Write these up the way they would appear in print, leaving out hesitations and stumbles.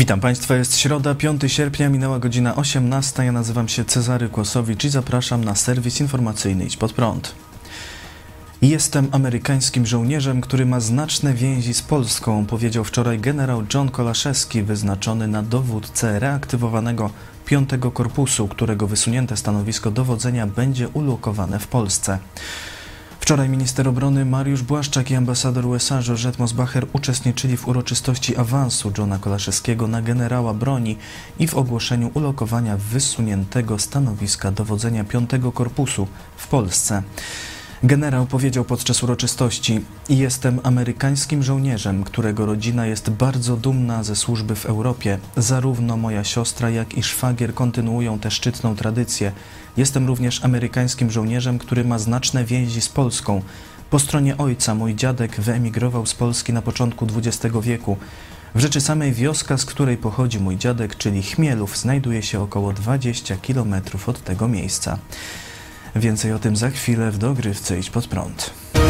Witam Państwa, jest środa, 5 sierpnia, minęła godzina 18. Ja nazywam się Cezary Kłosowicz i zapraszam na serwis informacyjny Idź Pod Prąd. Jestem amerykańskim żołnierzem, który ma znaczne więzi z Polską, powiedział wczoraj generał John Kolaszewski, wyznaczony na dowódcę reaktywowanego 5. Korpusu, którego wysunięte stanowisko dowodzenia będzie ulokowane w Polsce. Wczoraj minister obrony Mariusz Błaszczak i ambasador USA Georgette Mosbacher uczestniczyli w uroczystości awansu Johna Kolaszewskiego na generała broni i w ogłoszeniu ulokowania wysuniętego stanowiska dowodzenia 5. Korpusu w Polsce. Generał powiedział podczas uroczystości: jestem amerykańskim żołnierzem, którego rodzina jest bardzo dumna ze służby w Europie. Zarówno moja siostra, jak i szwagier kontynuują tę szczytną tradycję. Jestem również amerykańskim żołnierzem, który ma znaczne więzi z Polską. Po stronie ojca mój dziadek wyemigrował z Polski na początku XX wieku. W rzeczy samej wioska, z której pochodzi mój dziadek, czyli Chmielów, znajduje się około 20 km od tego miejsca. Więcej o tym za chwilę w dogrywce Idź Pod Prąd.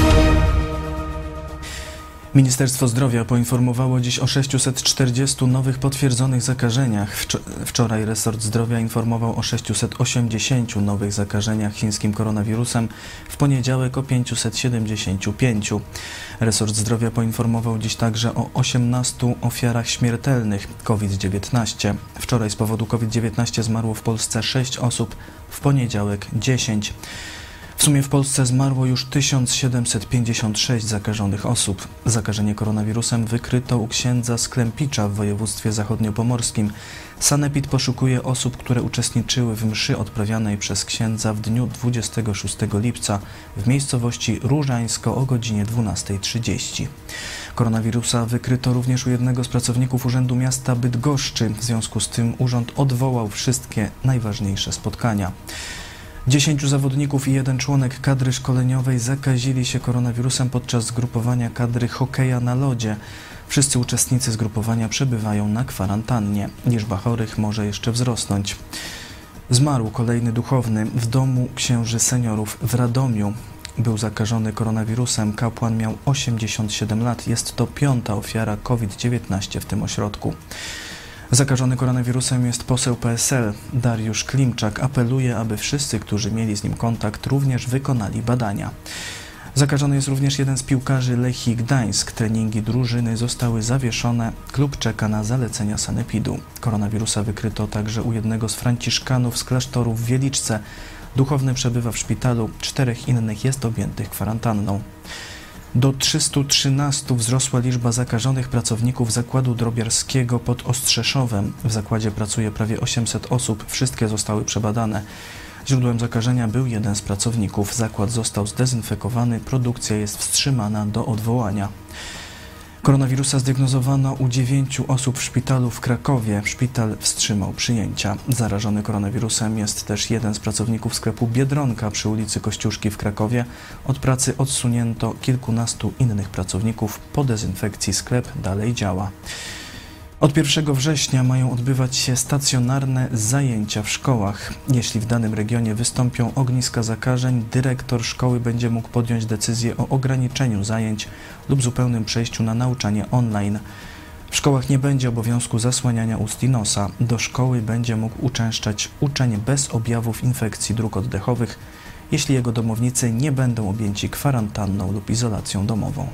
Ministerstwo Zdrowia poinformowało dziś o 640 nowych potwierdzonych zakażeniach. Wczoraj resort zdrowia informował o 680 nowych zakażeniach chińskim koronawirusem, w poniedziałek o 575. Resort zdrowia poinformował dziś także o 18 ofiarach śmiertelnych COVID-19. Wczoraj z powodu COVID-19 zmarło w Polsce 6 osób, w poniedziałek 10. W sumie w Polsce zmarło już 1756 zakażonych osób. Zakażenie koronawirusem wykryto u księdza z Klempicza w województwie zachodniopomorskim. Sanepid poszukuje osób, które uczestniczyły w mszy odprawianej przez księdza w dniu 26 lipca w miejscowości Różańsko o godzinie 12:30. Koronawirusa wykryto również u jednego z pracowników Urzędu Miasta Bydgoszczy. W związku z tym urząd odwołał wszystkie najważniejsze spotkania. 10 zawodników i 1 członek kadry szkoleniowej zakazili się koronawirusem podczas zgrupowania kadry hokeja na lodzie. Wszyscy uczestnicy zgrupowania przebywają na kwarantannie. Liczba chorych może jeszcze wzrosnąć. Zmarł kolejny duchowny w domu księży seniorów w Radomiu. Był zakażony koronawirusem. Kapłan miał 87 lat. Jest to 5. ofiara COVID-19 w tym ośrodku. Zakażony koronawirusem jest poseł PSL. Dariusz Klimczak apeluje, aby wszyscy, którzy mieli z nim kontakt, również wykonali badania. Zakażony jest również jeden z piłkarzy Lechii Gdańsk. Treningi drużyny zostały zawieszone. Klub czeka na zalecenia sanepidu. Koronawirusa wykryto także u jednego z franciszkanów z klasztoru w Wieliczce. Duchowny przebywa w szpitalu, 4 innych jest objętych kwarantanną. Do 313 wzrosła liczba zakażonych pracowników zakładu drobiarskiego pod Ostrzeszowem. W zakładzie pracuje prawie 800 osób, wszystkie zostały przebadane. Źródłem zakażenia był jeden z pracowników. Zakład został zdezynfekowany, produkcja jest wstrzymana do odwołania. Koronawirusa zdiagnozowano u 9 osób w szpitalu w Krakowie. Szpital wstrzymał przyjęcia. Zarażony koronawirusem jest też jeden z pracowników sklepu Biedronka przy ulicy Kościuszki w Krakowie. Od pracy odsunięto kilkunastu innych pracowników. Po dezynfekcji sklep dalej działa. Od 1 września mają odbywać się stacjonarne zajęcia w szkołach. Jeśli w danym regionie wystąpią ogniska zakażeń, dyrektor szkoły będzie mógł podjąć decyzję o ograniczeniu zajęć lub zupełnym przejściu na nauczanie online. W szkołach nie będzie obowiązku zasłaniania ust i nosa. Do szkoły będzie mógł uczęszczać uczeń bez objawów infekcji dróg oddechowych, jeśli jego domownicy nie będą objęci kwarantanną lub izolacją domową.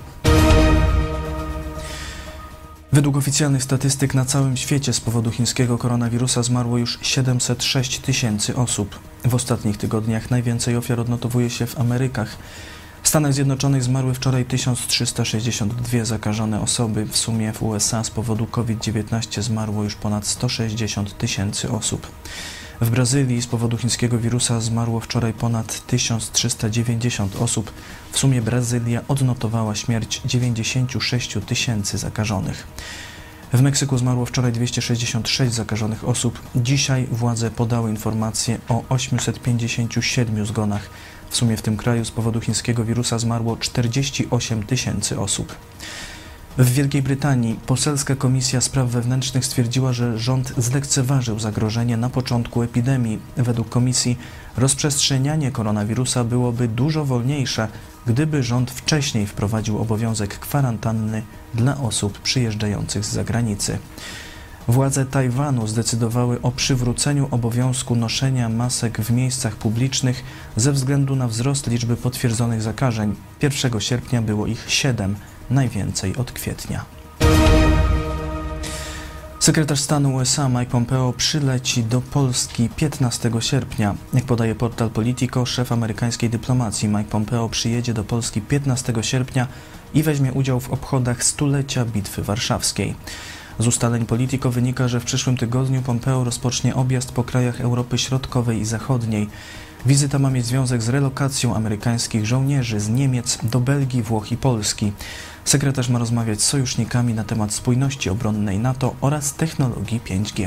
Według oficjalnych statystyk na całym świecie z powodu chińskiego koronawirusa zmarło już 706 tysięcy osób. W ostatnich tygodniach najwięcej ofiar odnotowuje się w Amerykach. W Stanach Zjednoczonych zmarły wczoraj 1362 zakażone osoby. W sumie w USA z powodu COVID-19 zmarło już ponad 160 tysięcy osób. W Brazylii z powodu chińskiego wirusa zmarło wczoraj ponad 1390 osób. W sumie Brazylia odnotowała śmierć 96 tysięcy zakażonych. W Meksyku zmarło wczoraj 266 zakażonych osób. Dzisiaj władze podały informacje o 857 zgonach. W sumie w tym kraju z powodu chińskiego wirusa zmarło 48 tysięcy osób. W Wielkiej Brytanii Poselska Komisja Spraw Wewnętrznych stwierdziła, że rząd zlekceważył zagrożenie na początku epidemii. Według komisji rozprzestrzenianie koronawirusa byłoby dużo wolniejsze, gdyby rząd wcześniej wprowadził obowiązek kwarantanny dla osób przyjeżdżających z zagranicy. Władze Tajwanu zdecydowały o przywróceniu obowiązku noszenia masek w miejscach publicznych ze względu na wzrost liczby potwierdzonych zakażeń. 1 sierpnia było ich 7, najwięcej od kwietnia. Sekretarz stanu USA Mike Pompeo przyleci do Polski 15 sierpnia. Jak podaje portal Politico, szef amerykańskiej dyplomacji Mike Pompeo przyjedzie do Polski 15 sierpnia i weźmie udział w obchodach stulecia Bitwy Warszawskiej. Z ustaleń Politico wynika, że w przyszłym tygodniu Pompeo rozpocznie objazd po krajach Europy Środkowej i Zachodniej. Wizyta ma mieć związek z relokacją amerykańskich żołnierzy z Niemiec do Belgii, Włoch i Polski. Sekretarz ma rozmawiać z sojusznikami na temat spójności obronnej NATO oraz technologii 5G.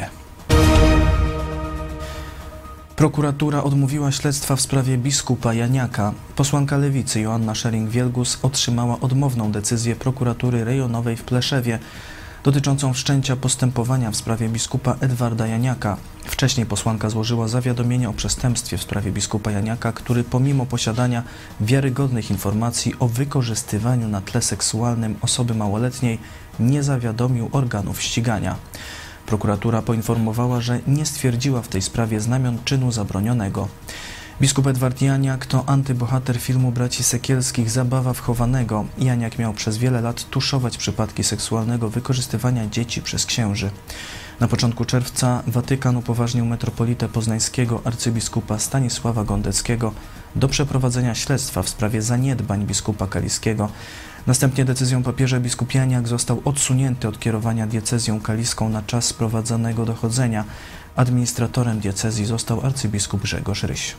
Prokuratura odmówiła śledztwa w sprawie biskupa Janiaka. Posłanka Lewicy Joanna Scheuring-Wielgus otrzymała odmowną decyzję prokuratury rejonowej w Pleszewie dotyczącą wszczęcia postępowania w sprawie biskupa Edwarda Janiaka. Wcześniej posłanka złożyła zawiadomienie o przestępstwie w sprawie biskupa Janiaka, który pomimo posiadania wiarygodnych informacji o wykorzystywaniu na tle seksualnym osoby małoletniej nie zawiadomił organów ścigania. Prokuratura poinformowała, że nie stwierdziła w tej sprawie znamion czynu zabronionego. Biskup Edward Janiak to antybohater filmu braci Sekielskich Zabawa wchowanego. Janiak miał przez wiele lat tuszować przypadki seksualnego wykorzystywania dzieci przez księży. Na początku czerwca Watykan upoważnił metropolitę poznańskiego arcybiskupa Stanisława Gondeckiego do przeprowadzenia śledztwa w sprawie zaniedbań biskupa kaliskiego. Następnie decyzją papieża biskup Janiak został odsunięty od kierowania diecezją kaliską na czas prowadzonego dochodzenia. Administratorem diecezji został arcybiskup Grzegorz Ryś.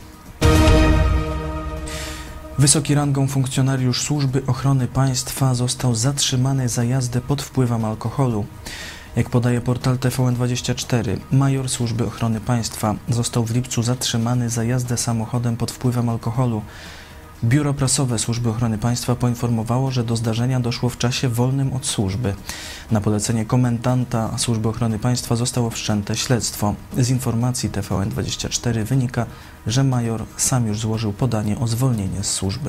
Wysoki rangą funkcjonariusz Służby Ochrony Państwa został zatrzymany za jazdę pod wpływem alkoholu. Jak podaje portal TVN24, major Służby Ochrony Państwa został w lipcu zatrzymany za jazdę samochodem pod wpływem alkoholu. Biuro Prasowe Służby Ochrony Państwa poinformowało, że do zdarzenia doszło w czasie wolnym od służby. Na polecenie komendanta Służby Ochrony Państwa zostało wszczęte śledztwo. Z informacji TVN24 wynika, że major sam już złożył podanie o zwolnienie z służby.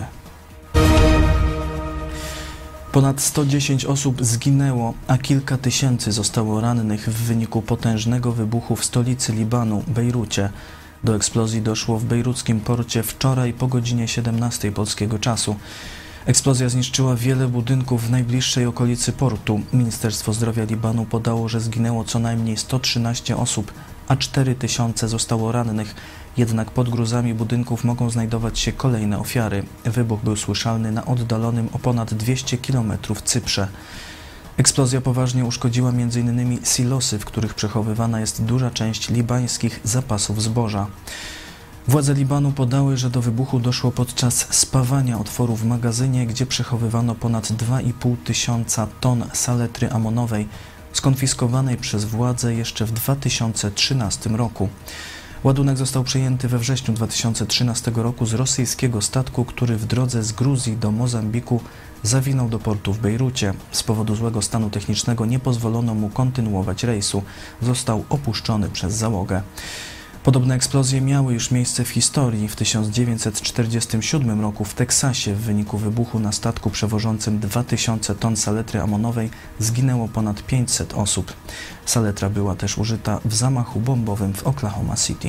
Ponad 110 osób zginęło, a kilka tysięcy zostało rannych w wyniku potężnego wybuchu w stolicy Libanu, Bejrucie. Do eksplozji doszło w bejruckim porcie wczoraj po godzinie 17 polskiego czasu. Eksplozja zniszczyła wiele budynków w najbliższej okolicy portu. Ministerstwo Zdrowia Libanu podało, że zginęło co najmniej 113 osób, a 4000 zostało rannych. Jednak pod gruzami budynków mogą znajdować się kolejne ofiary. Wybuch był słyszalny na oddalonym o ponad 200 km Cyprze. Eksplozja poważnie uszkodziła m.in. silosy, w których przechowywana jest duża część libańskich zapasów zboża. Władze Libanu podały, że do wybuchu doszło podczas spawania otworu w magazynie, gdzie przechowywano ponad 2,5 tysiąca ton saletry amonowej, skonfiskowanej przez władze jeszcze w 2013 roku. Ładunek został przejęty we wrześniu 2013 roku z rosyjskiego statku, który w drodze z Gruzji do Mozambiku zawinął do portu w Bejrucie. Z powodu złego stanu technicznego nie pozwolono mu kontynuować rejsu. Został opuszczony przez załogę. Podobne eksplozje miały już miejsce w historii. W 1947 roku w Teksasie w wyniku wybuchu na statku przewożącym 2000 ton saletry amonowej zginęło ponad 500 osób. Saletra była też użyta w zamachu bombowym w Oklahoma City.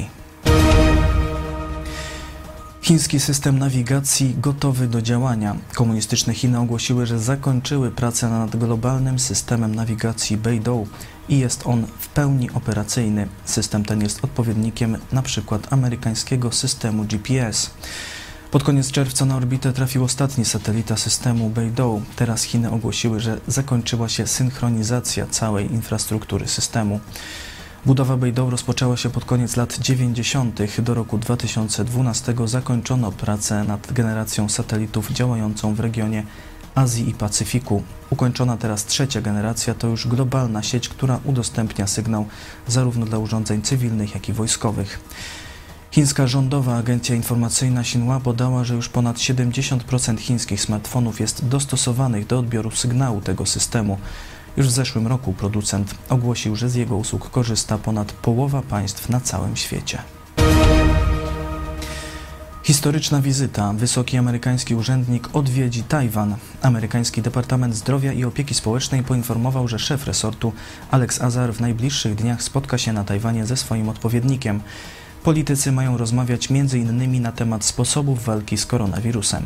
Chiński system nawigacji gotowy do działania. Komunistyczne Chiny ogłosiły, że zakończyły pracę nad globalnym systemem nawigacji Beidou i jest on w pełni operacyjny. System ten jest odpowiednikiem np. amerykańskiego systemu GPS. Pod koniec czerwca na orbitę trafił ostatni satelita systemu Beidou. Teraz Chiny ogłosiły, że zakończyła się synchronizacja całej infrastruktury systemu. Budowa Beidou rozpoczęła się pod koniec lat 90. Do roku 2012 zakończono pracę nad generacją satelitów działającą w regionie Azji i Pacyfiku. Ukończona teraz trzecia generacja to już globalna sieć, która udostępnia sygnał zarówno dla urządzeń cywilnych, jak i wojskowych. Chińska rządowa agencja informacyjna Xinhua podała, że już ponad 70% chińskich smartfonów jest dostosowanych do odbioru sygnału tego systemu. Już w zeszłym roku producent ogłosił, że z jego usług korzysta ponad połowa państw na całym świecie. Historyczna wizyta. Wysoki amerykański urzędnik odwiedzi Tajwan. Amerykański Departament Zdrowia i Opieki Społecznej poinformował, że szef resortu Alex Azar w najbliższych dniach spotka się na Tajwanie ze swoim odpowiednikiem. Politycy mają rozmawiać m.in. na temat sposobów walki z koronawirusem.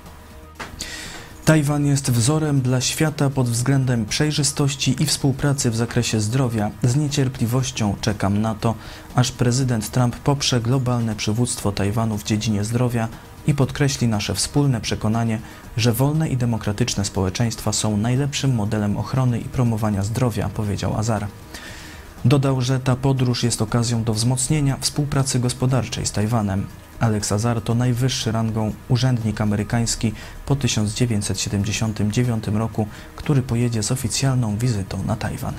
Tajwan jest wzorem dla świata pod względem przejrzystości i współpracy w zakresie zdrowia. Z niecierpliwością czekam na to, aż prezydent Trump poprze globalne przywództwo Tajwanu w dziedzinie zdrowia i podkreśli nasze wspólne przekonanie, że wolne i demokratyczne społeczeństwa są najlepszym modelem ochrony i promowania zdrowia, powiedział Azar. Dodał, że ta podróż jest okazją do wzmocnienia współpracy gospodarczej z Tajwanem. Alex Azar to najwyższy rangą urzędnik amerykański po 1979 roku, który pojedzie z oficjalną wizytą na Tajwan.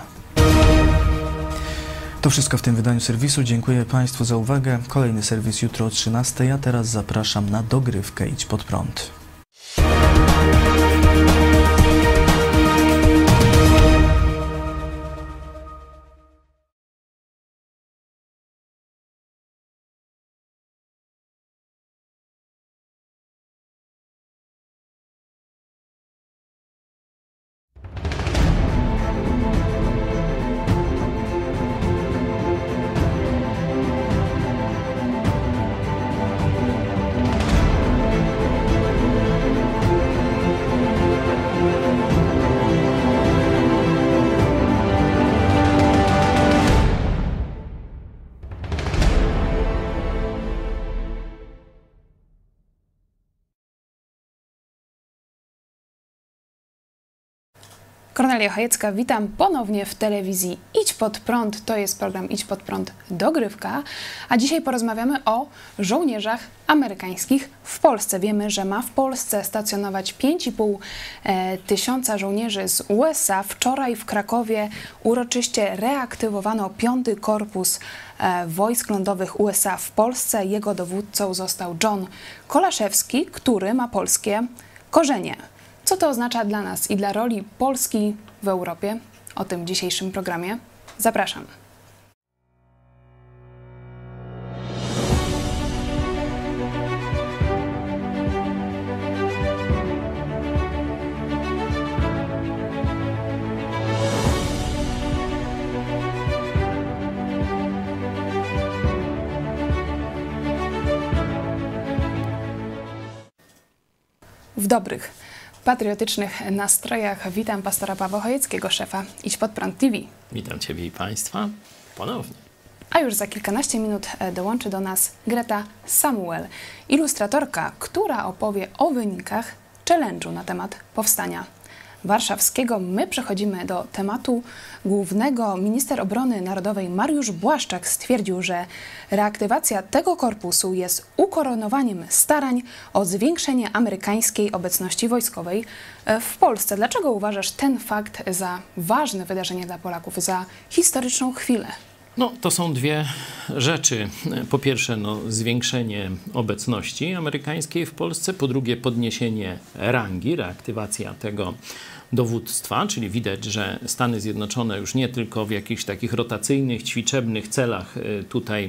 To wszystko w tym wydaniu serwisu. Dziękuję Państwu za uwagę. Kolejny serwis jutro o 13:00, a teraz zapraszam na dogrywkę Idź Pod Prąd. Kornelia Chojecka, witam ponownie w telewizji Idź Pod Prąd. To jest program Idź Pod Prąd Dogrywka, a dzisiaj porozmawiamy o żołnierzach amerykańskich w Polsce. Wiemy, że ma w Polsce stacjonować 5,5 tysiąca żołnierzy z USA. Wczoraj w Krakowie uroczyście reaktywowano 5. Korpus Wojsk Lądowych USA w Polsce. Jego dowódcą został John Kolaszewski, który ma polskie korzenie. Co to oznacza dla nas i dla roli Polski w Europie? O tym w dzisiejszym programie. Zapraszam. W dobrych, patriotycznych nastrojach witam pastora Pawła Chojeckiego, szefa Idź Pod Prąd TV. Witam Ciebie i Państwa ponownie. A już za kilkanaście minut dołączy do nas Greta Samuel, ilustratorka, która opowie o wynikach challenge'u na temat powstania warszawskiego. My przechodzimy do tematu głównego. Minister Obrony Narodowej Mariusz Błaszczak stwierdził, że reaktywacja tego korpusu jest ukoronowaniem starań o zwiększenie amerykańskiej obecności wojskowej w Polsce. Dlaczego uważasz ten fakt za ważne wydarzenie dla Polaków, za historyczną chwilę? No, to są dwie rzeczy. Po pierwsze, zwiększenie obecności amerykańskiej w Polsce. Po drugie, podniesienie rangi, reaktywacja tego dowództwa, czyli widać, że Stany Zjednoczone już nie tylko w jakichś takich rotacyjnych, ćwiczebnych celach tutaj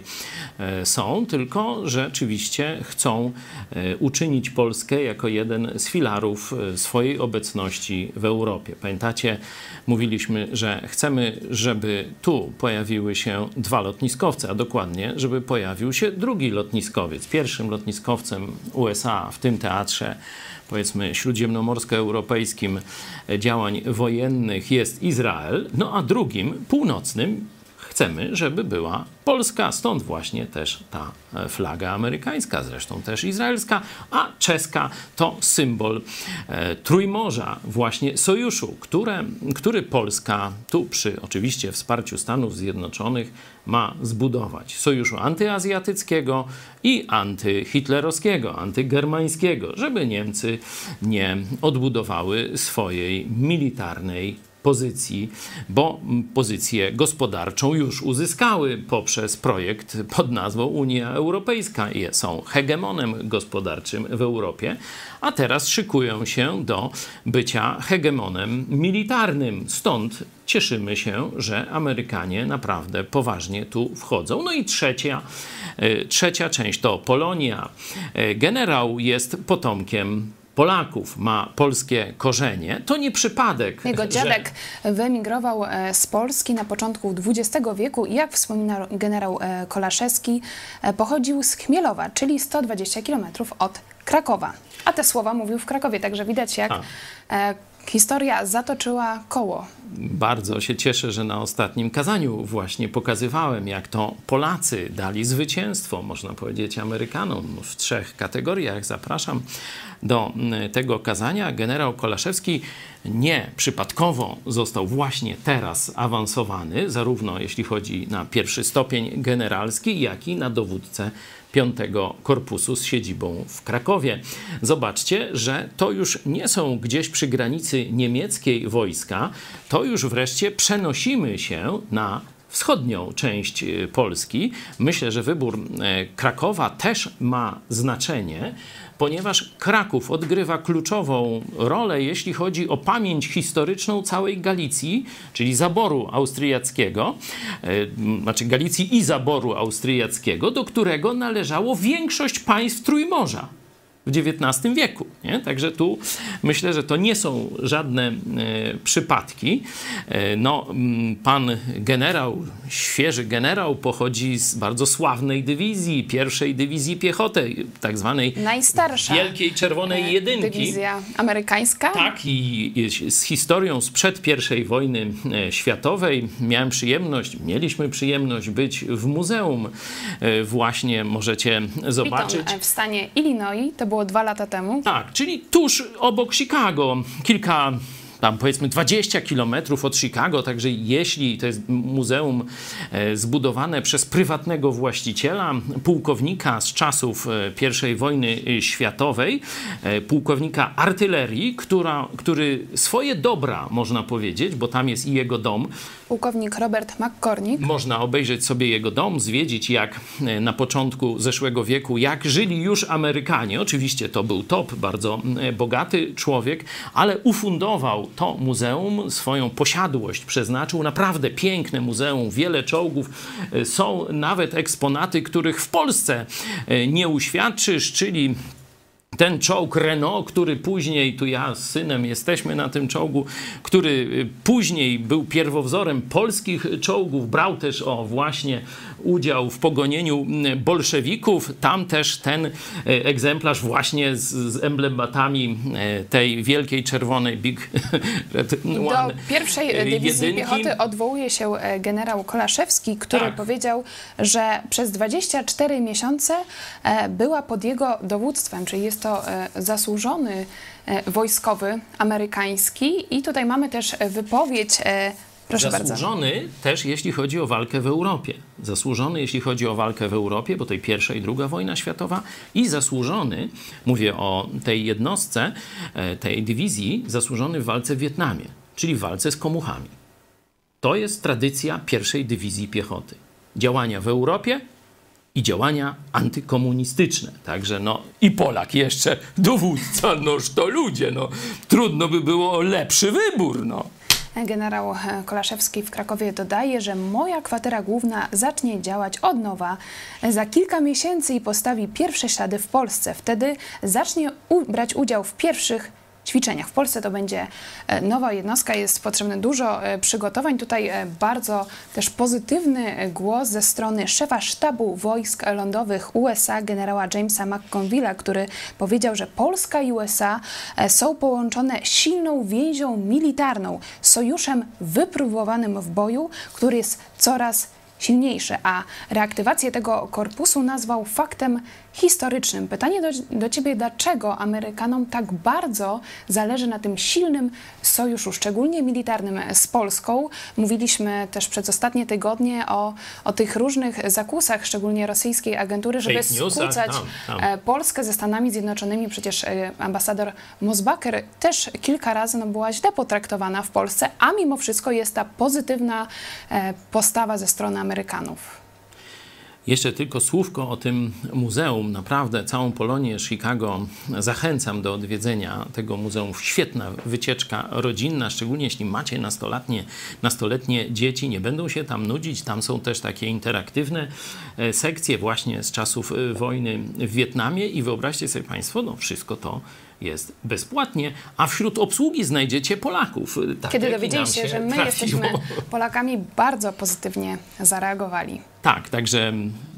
są, tylko rzeczywiście chcą uczynić Polskę jako jeden z filarów swojej obecności w Europie. Pamiętacie, mówiliśmy, że chcemy, żeby tu pojawiły się 2 lotniskowce, a dokładnie, żeby pojawił się drugi lotniskowiec. Pierwszym lotniskowcem USA w tym teatrze, powiedzmy, śródziemnomorsko-europejskim działań wojennych jest Izrael, a drugim, północnym, chcemy, żeby była Polska. Stąd właśnie też ta flaga amerykańska, zresztą też izraelska, a czeska to symbol Trójmorza, właśnie sojuszu, który Polska tu przy oczywiście wsparciu Stanów Zjednoczonych ma zbudować. Sojuszu antyazjatyckiego i antyhitlerowskiego, antygermańskiego, żeby Niemcy nie odbudowały swojej militarnej pozycji, bo pozycję gospodarczą już uzyskały poprzez projekt pod nazwą Unia Europejska i są hegemonem gospodarczym w Europie, a teraz szykują się do bycia hegemonem militarnym. Stąd cieszymy się, że Amerykanie naprawdę poważnie tu wchodzą. No i trzecia część to Polonia. Generał jest potomkiem Polaków, ma polskie korzenie. To nie przypadek. Jego dziadek wyemigrował z Polski na początku XX wieku i jak wspomina generał Kolaszewski, pochodził z Chmielowa, czyli 120 km od Krakowa. A te słowa mówił w Krakowie, także widać jak historia zatoczyła koło. Bardzo się cieszę, że na ostatnim kazaniu właśnie pokazywałem, jak to Polacy dali zwycięstwo, można powiedzieć, Amerykanom w 3 kategoriach. Zapraszam do tego kazania. Generał Kolaszewski nie przypadkowo został właśnie teraz awansowany, zarówno jeśli chodzi na 1. stopień generalski, jak i na dowódcę 5. Korpusu z siedzibą w Krakowie. Zobaczcie, że to już nie są gdzieś przy granicy niemieckiej wojska, to już wreszcie przenosimy się na wschodnią część Polski. Myślę, że wybór Krakowa też ma znaczenie, ponieważ Kraków odgrywa kluczową rolę, jeśli chodzi o pamięć historyczną całej Galicji, czyli zaboru austriackiego, znaczy Galicji i zaboru austriackiego, do którego należało większość państw Trójmorza w XIX wieku. Nie? Także tu myślę, że to nie są żadne przypadki. No, pan generał, świeży generał pochodzi z bardzo sławnej dywizji, 1. Dywizji Piechoty, tak zwanej najstarsza Wielkiej Czerwonej Jedynki. Dywizja amerykańska. Tak, i z historią sprzed I wojny światowej mieliśmy przyjemność być w muzeum. Właśnie możecie zobaczyć. W stanie Illinois, to było 2 lata temu. Tak, czyli tuż obok Chicago, tam powiedzmy 20 kilometrów od Chicago, także jeśli to jest muzeum zbudowane przez prywatnego właściciela, pułkownika z czasów I wojny światowej, pułkownika artylerii, który swoje dobra, można powiedzieć, bo tam jest i jego dom. Pułkownik Robert McCormick. Można obejrzeć sobie jego dom, zwiedzić jak na początku zeszłego wieku, jak żyli już Amerykanie. Oczywiście to był top, bardzo bogaty człowiek, ale ufundował to muzeum, swoją posiadłość przeznaczył. Naprawdę piękne muzeum, wiele czołgów. Są nawet eksponaty, których w Polsce nie uświadczysz, czyli ten czołg Renault, który później, tu ja z synem jesteśmy na tym czołgu, który później był pierwowzorem polskich czołgów, brał też właśnie udział w pogonieniu bolszewików. Tam też ten egzemplarz właśnie z emblematami tej wielkiej czerwonej Big Red One. Do 1. Dywizji Piechoty odwołuje się generał Kolaszewski, który powiedział, że przez 24 miesiące była pod jego dowództwem, czyli jest to zasłużony wojskowy amerykański. I tutaj mamy też wypowiedź. Proszę zasłużony bardzo. też, jeśli chodzi o walkę w Europie. Zasłużony, jeśli chodzi o walkę w Europie, bo tej I i II wojna światowa, i zasłużony, mówię o tej jednostce, tej dywizji, zasłużony w walce w Wietnamie, czyli w walce z komuchami. To jest tradycja 1. Dywizji Piechoty. Działania w Europie i działania antykomunistyczne. Także i Polak jeszcze dowódca, to ludzie, trudno by było lepszy wybór, Generał Kolaszewski w Krakowie dodaje, że moja kwatera główna zacznie działać od nowa za kilka miesięcy i postawi pierwsze ślady w Polsce. Wtedy zacznie brać udział w pierwszych ćwiczeniach. W Polsce to będzie nowa jednostka, jest potrzebne dużo przygotowań. Tutaj bardzo też pozytywny głos ze strony szefa sztabu wojsk lądowych USA, generała Jamesa McConville'a, który powiedział, że Polska i USA są połączone silną więzią militarną, sojuszem wypróbowanym w boju, który jest coraz silniejszy, a reaktywację tego korpusu nazwał faktem historycznym. Pytanie do Ciebie, dlaczego Amerykanom tak bardzo zależy na tym silnym sojuszu, szczególnie militarnym z Polską? Mówiliśmy też przez ostatnie tygodnie o tych różnych zakusach, szczególnie rosyjskiej agentury, żeby skłócać Polskę ze Stanami Zjednoczonymi. Przecież ambasador Mosbacher też kilka razy była źle potraktowana w Polsce, a mimo wszystko jest ta pozytywna postawa ze strony Amerykanów. Jeszcze tylko słówko o tym muzeum. Naprawdę całą Polonię Chicago zachęcam do odwiedzenia tego muzeum. Świetna wycieczka rodzinna, szczególnie jeśli macie nastoletnie dzieci. Nie będą się tam nudzić. Tam są też takie interaktywne sekcje właśnie z czasów wojny w Wietnamie. I wyobraźcie sobie Państwo, wszystko to jest bezpłatnie, a wśród obsługi znajdziecie Polaków. Tak, kiedy dowiedzieli się, że my jesteśmy Polakami, bardzo pozytywnie zareagowali. Tak, także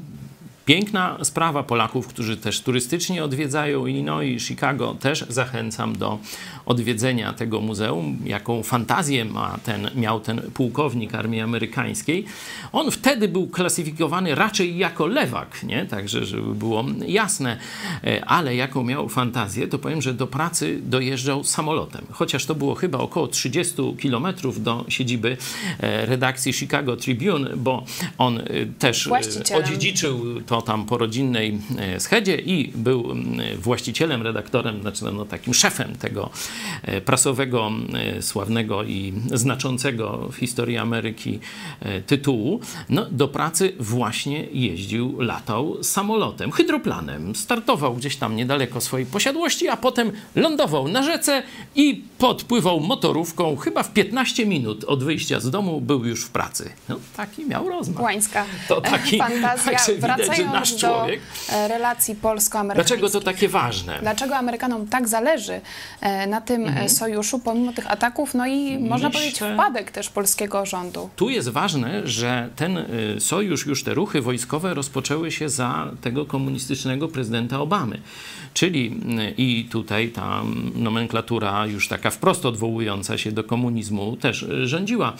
piękna sprawa Polaków, którzy też turystycznie odwiedzają Illinois, Chicago. Też zachęcam do odwiedzenia tego muzeum. Jaką fantazję miał ten pułkownik armii amerykańskiej. On wtedy był klasyfikowany raczej jako lewak, nie? Także żeby było jasne. Ale jaką miał fantazję, to powiem, że do pracy dojeżdżał samolotem. Chociaż to było chyba około 30 kilometrów do siedziby redakcji Chicago Tribune, bo on też odziedziczył to tam po rodzinnej schedzie i był właścicielem, redaktorem, znaczy takim szefem tego prasowego, sławnego i znaczącego w historii Ameryki tytułu. Do pracy właśnie jeździł, latał samolotem, hydroplanem. Startował gdzieś tam niedaleko swojej posiadłości, a potem lądował na rzece i podpływał motorówką. Chyba w 15 minut od wyjścia z domu był już w pracy. Taki miał rozmach. Łańska to taki fantazja. Wracając do relacji polsko-amerykańskich. Dlaczego to takie ważne? Dlaczego Amerykanom tak zależy na tym sojuszu, pomimo tych ataków, i można powiedzieć wpadek też polskiego rządu? Tu jest ważne, że ten sojusz, już te ruchy wojskowe rozpoczęły się za tego komunistycznego prezydenta Obamy. Czyli i tutaj ta nomenklatura już taka wprost odwołująca się do komunizmu też rządziła.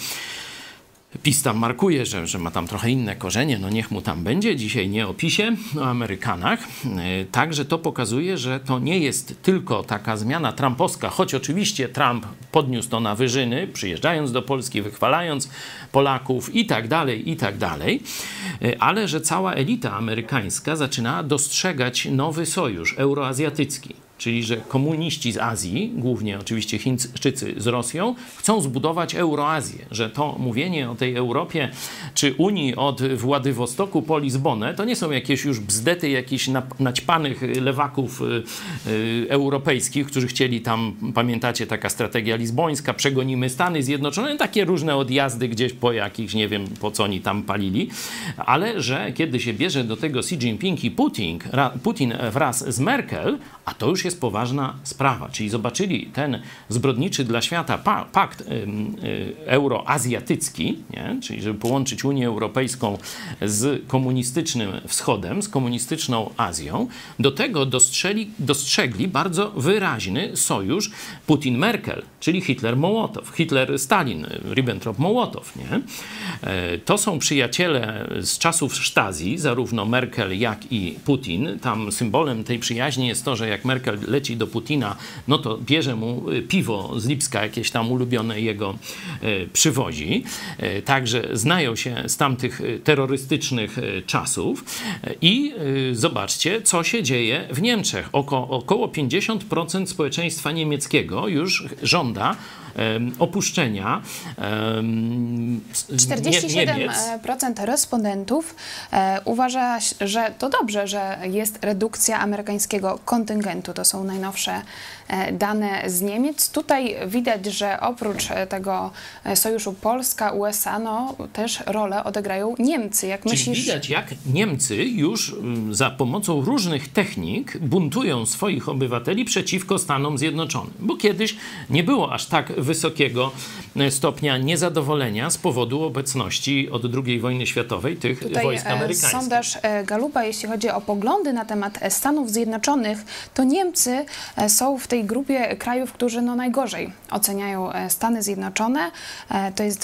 PiS tam markuje, że ma tam trochę inne korzenie, niech mu tam będzie. Dzisiaj nie o PiSie, o Amerykanach. Także to pokazuje, że to nie jest tylko taka zmiana trumpowska, choć oczywiście Trump podniósł to na wyżyny, przyjeżdżając do Polski, wychwalając Polaków i tak dalej, ale że cała elita amerykańska zaczyna dostrzegać nowy sojusz euroazjatycki. Czyli, że komuniści z Azji, głównie oczywiście Chińczycy z Rosją, chcą zbudować Euroazję. Że to mówienie o tej Europie czy Unii od Władywostoku po Lizbonę to nie są jakieś już bzdety jakichś naćpanych lewaków europejskich, którzy chcieli tam, pamiętacie, taka strategia lizbońska, przegonimy Stany Zjednoczone, takie różne odjazdy gdzieś po jakichś, nie wiem po co oni tam palili, ale że kiedy się bierze do tego Xi Jinping i Putin wraz z Merkel, a to już jest poważna sprawa. Czyli zobaczyli ten zbrodniczy dla świata pakt euroazjatycki, nie? Czyli żeby połączyć Unię Europejską z komunistycznym Wschodem, z komunistyczną Azją. Do tego dostrzegli bardzo wyraźny sojusz Putin-Merkel, czyli Hitler-Mołotow, Hitler-Stalin, Ribbentrop-Mołotow. Nie? To są przyjaciele z czasów Stasi, zarówno Merkel, jak i Putin. Tam symbolem tej przyjaźni jest to, że jak Merkel leci do Putina, to bierze mu piwo z Lipska, jakieś tam ulubione jego przywozi. Także znają się z tamtych terrorystycznych czasów. I zobaczcie, co się dzieje w Niemczech. Około 50% społeczeństwa niemieckiego już żąda opuszczenia 47% respondentów uważa, że to dobrze, że jest redukcja amerykańskiego kontyngentu. To są najnowsze dane z Niemiec. Tutaj widać, że oprócz tego sojuszu Polska-USA, też rolę odegrają Niemcy. Jak Czyli myślisz... widać, jak Niemcy już za pomocą różnych technik buntują swoich obywateli przeciwko Stanom Zjednoczonym. Bo kiedyś nie było aż tak wysokiego stopnia niezadowolenia z powodu obecności od II wojny światowej tych wojsk amerykańskich. Sondaż Gallupa, jeśli chodzi o poglądy na temat Stanów Zjednoczonych, to Niemcy Niemcy są w tej grupie krajów, którzy najgorzej oceniają Stany Zjednoczone. To jest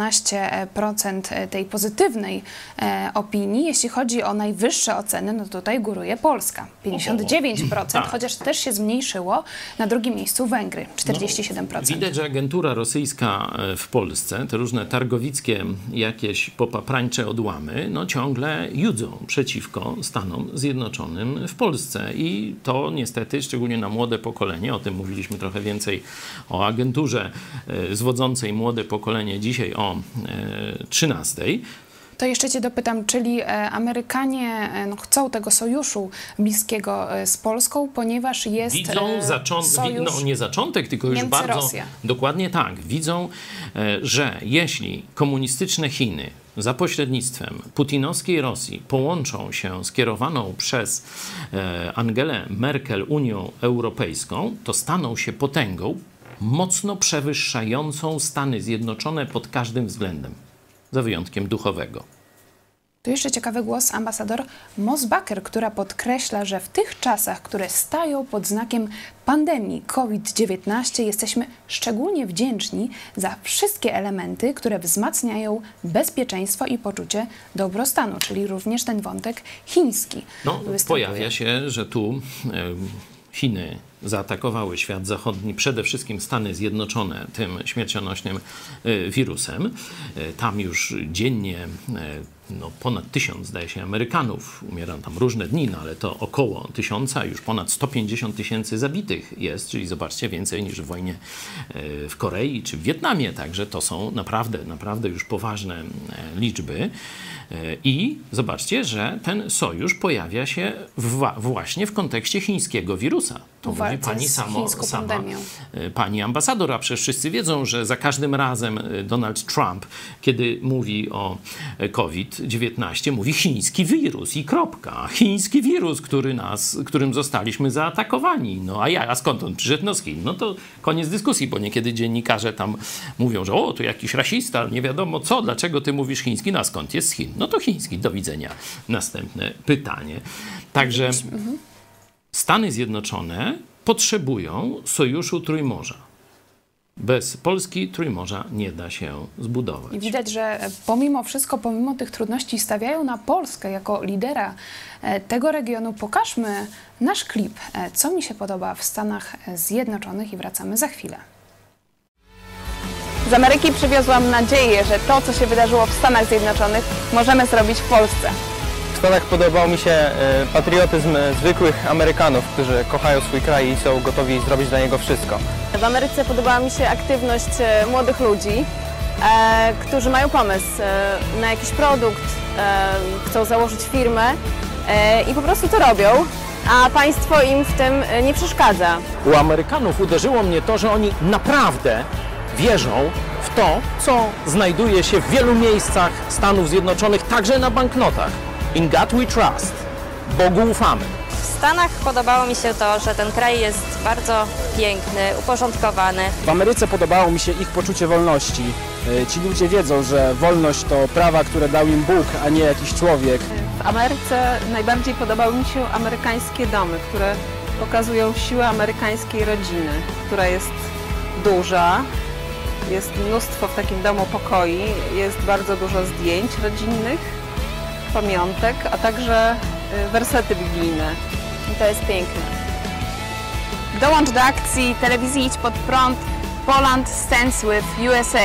12% tej pozytywnej opinii. Jeśli chodzi o najwyższe oceny, no tutaj góruje Polska, 59%, chociaż też się zmniejszyło. Na drugim miejscu Węgry, 47%. Widać, że agentura rosyjska w Polsce, te różne targowickie jakieś popaprańcze odłamy, ciągle judzą przeciwko Stanom Zjednoczonym w Polsce. I to niestety, szczególnie na młode pokolenie, o tym mówiliśmy trochę więcej o agenturze zwodzącej młode pokolenie dzisiaj o 13:00. To jeszcze cię dopytam, czyli Amerykanie chcą tego sojuszu bliskiego z Polską, ponieważ jest widzą nie zaczątek, tylko już Niemcy, bardzo Rosja. Dokładnie tak. Widzą, że jeśli komunistyczne Chiny za pośrednictwem putinowskiej Rosji połączą się z kierowaną przez Angelę Merkel Unią Europejską, to staną się potęgą mocno przewyższającą Stany Zjednoczone pod każdym względem, za wyjątkiem duchowego. Tu jeszcze ciekawy głos ambasador Mosbacher, która podkreśla, że w tych czasach, które stają pod znakiem pandemii COVID-19, jesteśmy szczególnie wdzięczni za wszystkie elementy, które wzmacniają bezpieczeństwo i poczucie dobrostanu, czyli również ten wątek chiński. Pojawia się, że tu Chiny zaatakowały świat zachodni, przede wszystkim Stany Zjednoczone, tym śmiercionośnym wirusem. Tam już dziennie ponad 1000, zdaje się, Amerykanów umiera, tam różne dni, ale to około 1000, już ponad 150 000 zabitych jest, czyli zobaczcie, więcej niż w wojnie w Korei czy w Wietnamie. Także to są naprawdę już poważne liczby. I zobaczcie, że ten sojusz pojawia się właśnie w kontekście chińskiego wirusa. To mówi pani ambasador, a przecież wszyscy wiedzą, że za każdym razem Donald Trump, kiedy mówi o COVID-19, mówi chiński wirus i kropka. Chiński wirus, którym zostaliśmy zaatakowani. A skąd on przyszedł? Z Chin. To koniec dyskusji, bo niekiedy dziennikarze tam mówią, że to jakiś rasista, nie wiadomo co, dlaczego ty mówisz chiński, a skąd jest z Chin? To chiński. Do widzenia. Następne pytanie. Także Stany Zjednoczone potrzebują sojuszu Trójmorza. Bez Polski Trójmorza nie da się zbudować. I widać, że pomimo wszystko, pomimo tych trudności stawiają na Polskę jako lidera tego regionu. Pokażmy nasz klip, co mi się podoba w Stanach Zjednoczonych i wracamy za chwilę. Z Ameryki przywiozłam nadzieję, że to, co się wydarzyło w Stanach Zjednoczonych, możemy zrobić w Polsce. W Stanach podobał mi się patriotyzm zwykłych Amerykanów, którzy kochają swój kraj i są gotowi zrobić dla niego wszystko. W Ameryce podobała mi się aktywność młodych ludzi, którzy mają pomysł na jakiś produkt, chcą założyć firmę i po prostu to robią, a państwo im w tym nie przeszkadza. U Amerykanów uderzyło mnie to, że oni naprawdę wierzą w to, co znajduje się w wielu miejscach Stanów Zjednoczonych, także na banknotach. In God we trust. Bogu ufamy. W Stanach podobało mi się to, że ten kraj jest bardzo piękny, uporządkowany. W Ameryce podobało mi się ich poczucie wolności. Ci ludzie wiedzą, że wolność to prawa, które dał im Bóg, a nie jakiś człowiek. W Ameryce najbardziej podobały mi się amerykańskie domy, które pokazują siłę amerykańskiej rodziny, która jest duża. Jest mnóstwo w takim domu pokoi, jest bardzo dużo zdjęć rodzinnych, pamiątek, a także wersety biblijne. I to jest piękne. Dołącz do akcji telewizji Idź Pod Prąd. Poland stands with USA.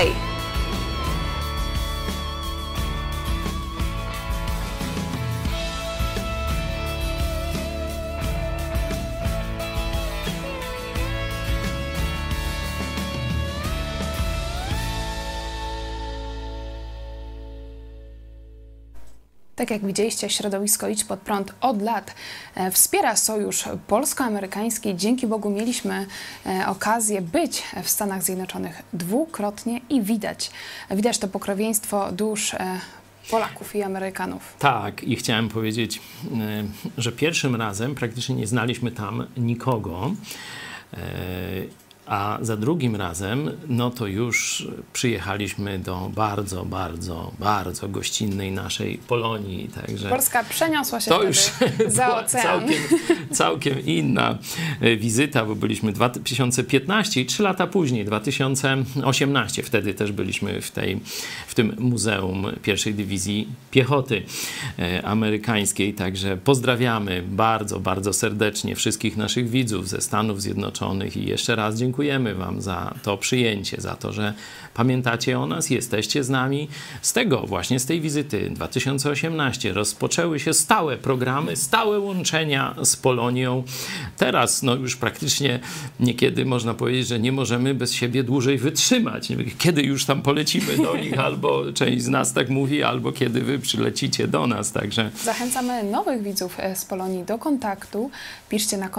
Tak jak widzieliście, środowisko Idź Pod Prąd od lat wspiera sojusz polsko-amerykański. Dzięki Bogu mieliśmy okazję być w Stanach Zjednoczonych dwukrotnie i widać to pokrewieństwo dusz Polaków i Amerykanów. Tak, i chciałem powiedzieć, że pierwszym razem praktycznie nie znaliśmy tam nikogo. A za drugim razem, no to już przyjechaliśmy do bardzo, bardzo, bardzo gościnnej naszej Polonii. Także Polska przeniosła się to już za ocean. Całkiem inna wizyta, bo byliśmy 2015 i 3 lata później, 2018. Wtedy też byliśmy w tym Muzeum I Dywizji Piechoty Amerykańskiej. Także pozdrawiamy bardzo, bardzo serdecznie wszystkich naszych widzów ze Stanów Zjednoczonych i jeszcze raz dziękujemy wam za to przyjęcie, za to, że pamiętacie o nas, jesteście z nami. Z tej wizyty 2018 rozpoczęły się stałe programy, stałe łączenia z Polonią. Teraz no już praktycznie niekiedy można powiedzieć, że nie możemy bez siebie dłużej wytrzymać. Kiedy już tam polecimy do nich, albo część z nas tak mówi, albo kiedy wy przylecicie do nas. Także zachęcamy nowych widzów z Polonii do kontaktu. Piszcie na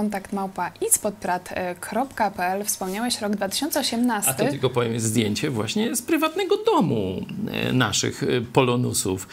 kontakt@itspodprat.pl. Wspomniałeś rok 2018. A to tylko powiem, jest zdjęcie właśnie z prywatnego domu naszych Polonusów.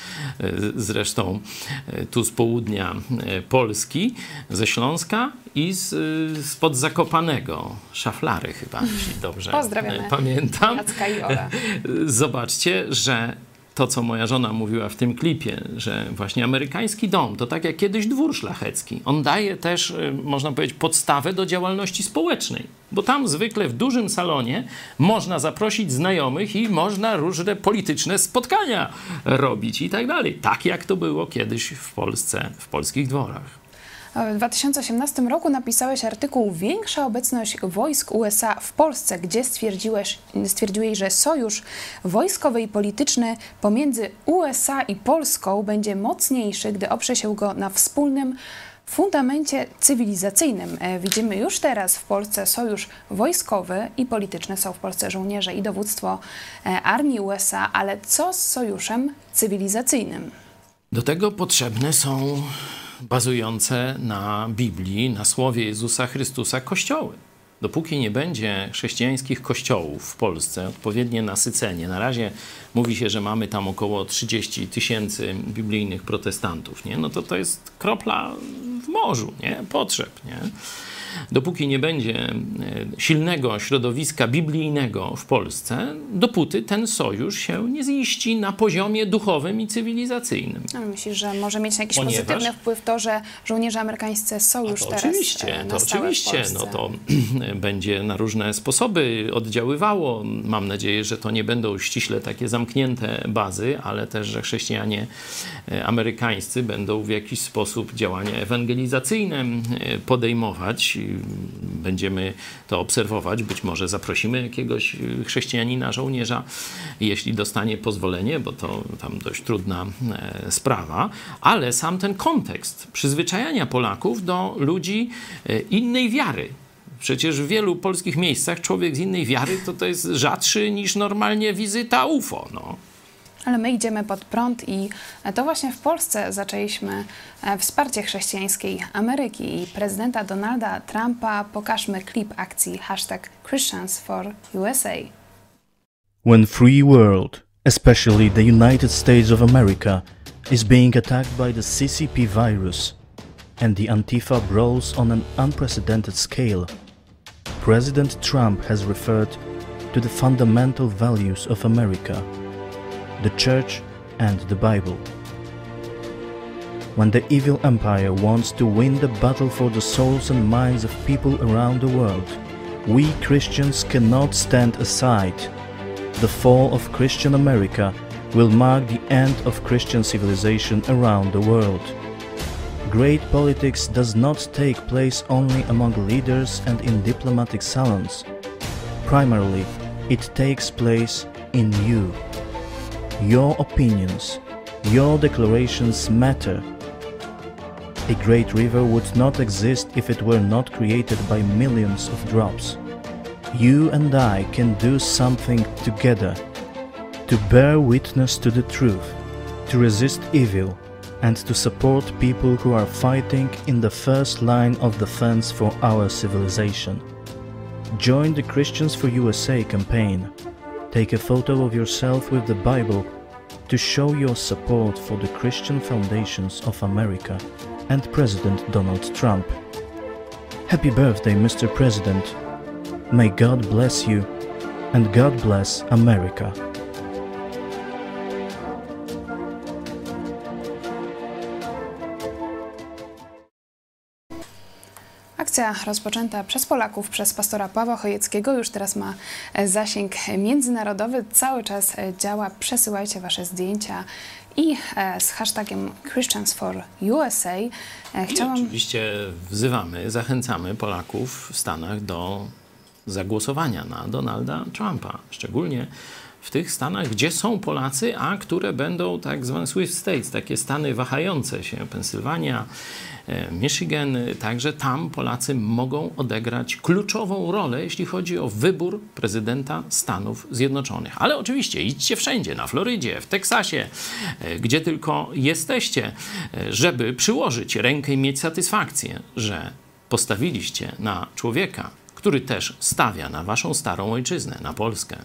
Zresztą tu z południa Polski, ze Śląska i spod Zakopanego. Szaflary chyba, jeśli dobrze pamiętam. Jacka i Ola. Zobaczcie, że to, co moja żona mówiła w tym klipie, że właśnie amerykański dom to tak jak kiedyś dwór szlachecki. On daje też, można powiedzieć, podstawę do działalności społecznej. Bo tam zwykle w dużym salonie można zaprosić znajomych i można różne polityczne spotkania robić i tak dalej. Tak jak to było kiedyś w Polsce, w polskich dworach. W 2018 roku napisałeś artykuł Większa obecność wojsk USA w Polsce, gdzie stwierdziłeś, że sojusz wojskowy i polityczny pomiędzy USA i Polską będzie mocniejszy, gdy oprze się go na wspólnym fundamencie cywilizacyjnym. Widzimy już teraz w Polsce sojusz wojskowy i polityczny. Są w Polsce żołnierze i dowództwo armii USA, ale co z sojuszem cywilizacyjnym? Do tego potrzebne są bazujące na Biblii, na słowie Jezusa Chrystusa kościoły. Dopóki nie będzie chrześcijańskich kościołów w Polsce, odpowiednie nasycenie. Na razie mówi się, że mamy tam około 30 000 biblijnych protestantów, nie? No to jest kropla w morzu, nie? Potrzeb, nie? Dopóki nie będzie silnego środowiska biblijnego w Polsce, dopóty ten sojusz się nie ziści na poziomie duchowym i cywilizacyjnym. Ale myślisz, że może mieć jakiś pozytywny wpływ to, że żołnierze amerykańscy są już teraz na stałe w Polsce? No to będzie na różne sposoby oddziaływało. Mam nadzieję, że to nie będą ściśle takie zamknięte bazy, ale też, że chrześcijanie amerykańscy będą w jakiś sposób działania ewangelizacyjne podejmować. Będziemy to obserwować. Być może zaprosimy jakiegoś chrześcijanina, żołnierza, jeśli dostanie pozwolenie, bo to tam dość trudna sprawa, ale sam ten kontekst przyzwyczajania Polaków do ludzi innej wiary. Przecież w wielu polskich miejscach człowiek z innej wiary to jest rzadszy niż normalnie wizyta UFO. No. Ale my idziemy pod prąd i to właśnie w Polsce zaczęliśmy wsparcie chrześcijańskiej Ameryki i prezydenta Donalda Trumpa. Pokażmy klip akcji #ChristiansForUSA. When free world, especially the United States of America, is being attacked by the CCP virus and the Antifa brawls on an unprecedented scale, President Trump has referred to the fundamental values of America, the Church and the Bible. When the evil empire wants to win the battle for the souls and minds of people around the world, we Christians cannot stand aside. The fall of Christian America will mark the end of Christian civilization around the world. Great politics does not take place only among leaders and in diplomatic salons. Primarily, it takes place in you. Your opinions, your declarations matter. A great river would not exist if it were not created by millions of drops. You and I can do something together to bear witness to the truth, to resist evil, and to support people who are fighting in the first line of defense for our civilization. Join the Christians for USA campaign. Take a photo of yourself with the Bible to show your support for the Christian foundations of America and President Donald Trump. Happy birthday, Mr. President. May God bless you, and God bless America. Akcja rozpoczęta przez Polaków, przez pastora Pawła Chojeckiego już teraz ma zasięg międzynarodowy. Cały czas działa. Przesyłajcie Wasze zdjęcia i z hashtagiem Christians for USA. Oczywiście wzywamy, zachęcamy Polaków w Stanach do zagłosowania na Donalda Trumpa. Szczególnie w tych stanach, gdzie są Polacy, a które będą tak zwane swing states, takie stany wahające się, Pensylwania, Michigan, także tam Polacy mogą odegrać kluczową rolę, jeśli chodzi o wybór prezydenta Stanów Zjednoczonych. Ale oczywiście idźcie wszędzie, na Florydzie, w Teksasie, gdzie tylko jesteście, żeby przyłożyć rękę i mieć satysfakcję, że postawiliście na człowieka, który też stawia na waszą starą ojczyznę, na Polskę.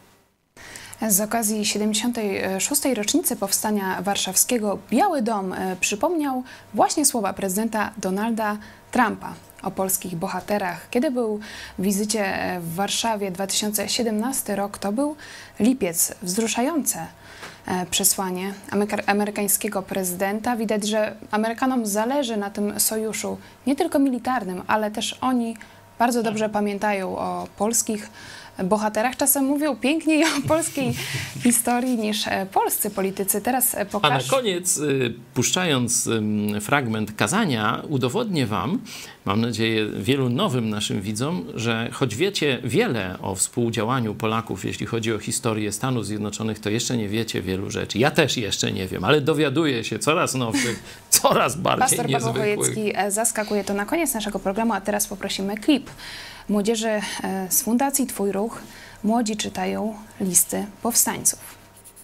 Z okazji 76. rocznicy powstania warszawskiego Biały Dom przypomniał właśnie słowa prezydenta Donalda Trumpa o polskich bohaterach. Kiedy był w wizycie w Warszawie 2017 rok, to był lipiec. Wzruszające przesłanie amerykańskiego prezydenta. Widać, że Amerykanom zależy na tym sojuszu nie tylko militarnym, ale też oni bardzo dobrze pamiętają o polskich bohaterach. Czasem mówią piękniej o polskiej historii niż polscy politycy. Teraz pokaż. A na koniec, puszczając fragment kazania, udowodnię wam, mam nadzieję wielu nowym naszym widzom, że choć wiecie wiele o współdziałaniu Polaków, jeśli chodzi o historię Stanów Zjednoczonych, to jeszcze nie wiecie wielu rzeczy. Ja też jeszcze nie wiem, ale dowiaduję się coraz nowszych, coraz bardziej niezwykłych. Pastor Paweł Chojecki zaskakuje. To na koniec naszego programu, a teraz poprosimy klip młodzieży z Fundacji Twój Ruch. Młodzi czytają listy powstańców.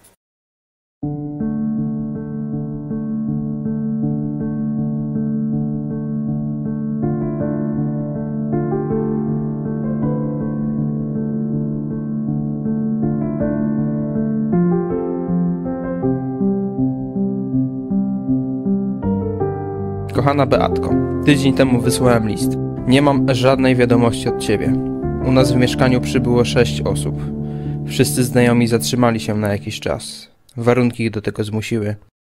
Kochana Beatko, tydzień temu wysłałem list. Nie mam żadnej wiadomości od ciebie. U nas w mieszkaniu przybyło 6 osób. Wszyscy znajomi zatrzymali się na jakiś czas. Warunki ich do tego zmusiły.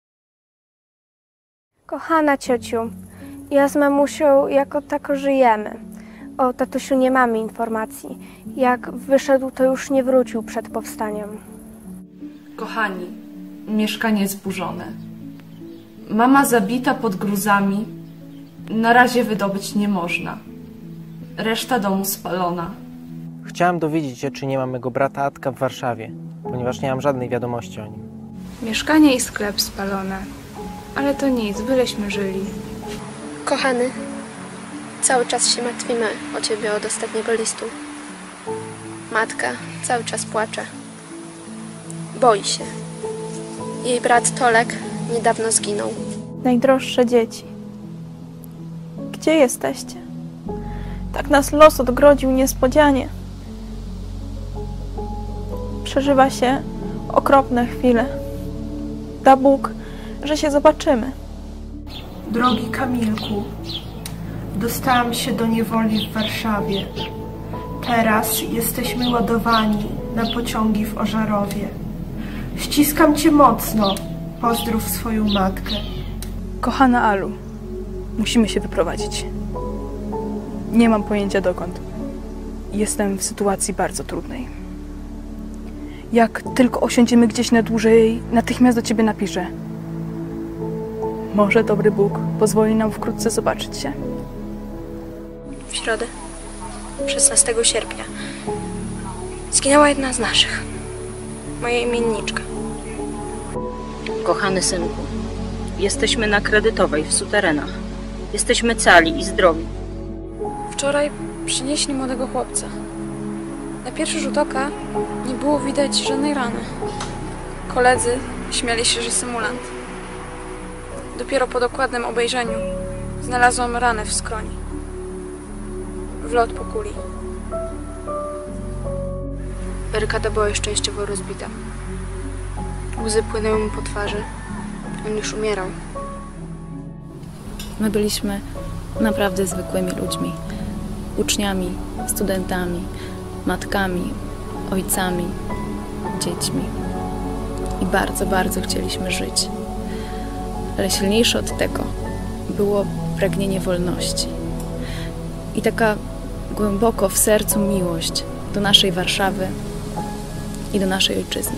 Kochana ciociu, ja z mamusią jako tako żyjemy. O tatusiu nie mamy informacji. Jak wyszedł, to już nie wrócił przed powstaniem. Kochani, mieszkanie zburzone. Mama zabita pod gruzami. Na razie wydobyć nie można. Reszta domu spalona. Chciałem dowiedzieć się, czy nie ma mego brata Atka w Warszawie, ponieważ nie mam żadnej wiadomości o nim. Mieszkanie i sklep spalone. Ale to nic, byleśmy żyli. Kochany, cały czas się martwimy o ciebie od ostatniego listu. Matka cały czas płacze. Boi się. Jej brat Tolek niedawno zginął. Najdroższe dzieci. Gdzie jesteście? Tak nas los odgrodził niespodzianie. Przeżywa się okropne chwile. Da Bóg, że się zobaczymy. Drogi Kamilku, dostałam się do niewoli w Warszawie. Teraz jesteśmy ładowani na pociągi w Ożarowie. Ściskam cię mocno. Pozdrów swoją matkę. Kochana Alu, musimy się wyprowadzić. Nie mam pojęcia dokąd. Jestem w sytuacji bardzo trudnej. Jak tylko osiądziemy gdzieś na dłużej, natychmiast do ciebie napiszę. Może dobry Bóg pozwoli nam wkrótce zobaczyć się. W środę, 16 sierpnia, zginęła jedna z naszych. Moja imienniczka. Kochany synku, jesteśmy na Kredytowej w suterenach. Jesteśmy cali i zdrowi. Wczoraj przynieśli młodego chłopca. Na pierwszy rzut oka nie było widać żadnej rany. Koledzy śmiali się, że symulant. Dopiero po dokładnym obejrzeniu znalazłam ranę w skroni. Wlot po kuli. Barykada była już częściowo rozbita. Łzy płynęły mu po twarzy. On już umierał. My byliśmy naprawdę zwykłymi ludźmi. uczniami, studentami, matkami, ojcami, dziećmi. I bardzo, bardzo chcieliśmy żyć. Ale silniejsze od tego było pragnienie wolności. I taka głęboko w sercu miłość do naszej Warszawy i do naszej ojczyzny.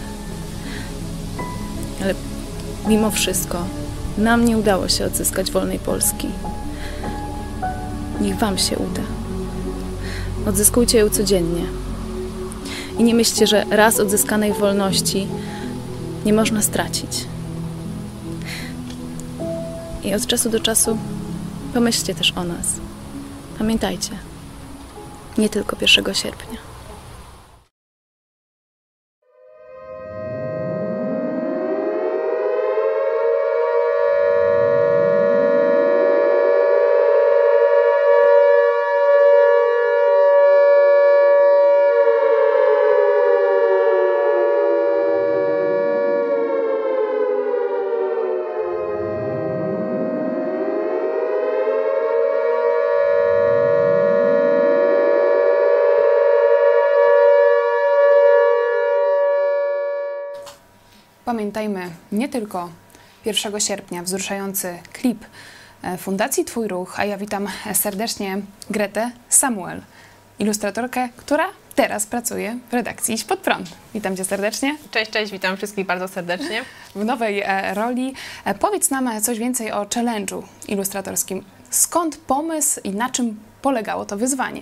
Ale mimo wszystko nam nie udało się odzyskać wolnej Polski. Niech wam się uda. Odzyskujcie ją codziennie. I nie myślcie, że raz odzyskanej wolności nie można stracić. I od czasu do czasu pomyślcie też o nas. Pamiętajcie, nie tylko 1 sierpnia. Pamiętajmy nie tylko 1 sierpnia, wzruszający klip Fundacji Twój Ruch, a ja witam serdecznie Gretę Samuel, ilustratorkę, która teraz pracuje w redakcji Idź Pod Prąd. Witam Cię serdecznie. Cześć, cześć, witam wszystkich bardzo serdecznie. W nowej roli. Powiedz nam coś więcej o challenge'u ilustratorskim. Skąd pomysł i na czym polegało to wyzwanie?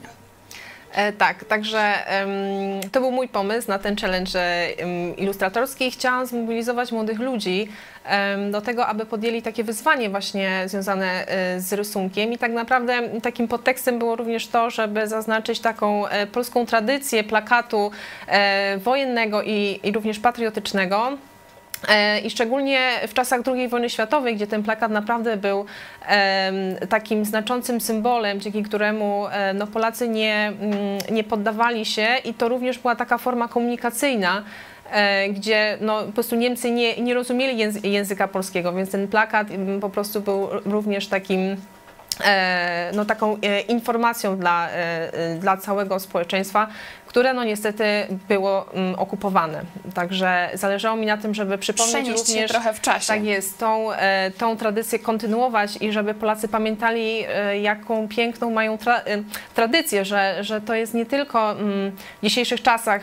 Tak, także to był mój pomysł na ten challenge ilustratorski. Chciałam zmobilizować młodych ludzi do tego, aby podjęli takie wyzwanie właśnie związane z rysunkiem i tak naprawdę takim podtekstem było również to, żeby zaznaczyć taką polską tradycję plakatu wojennego i również patriotycznego. I szczególnie w czasach II wojny światowej, gdzie ten plakat naprawdę był takim znaczącym symbolem, dzięki któremu no, Polacy nie poddawali się i to również była taka forma komunikacyjna, gdzie no, po prostu Niemcy nie rozumieli języka polskiego, więc ten plakat po prostu był również takim no, taką informacją dla całego społeczeństwa, które no niestety było okupowane. Także zależało mi na tym, żeby przypomnieć również trochę w czasie. Tak jest, tą tradycję kontynuować i żeby Polacy pamiętali, jaką piękną mają tradycję, że to jest nie tylko w dzisiejszych czasach,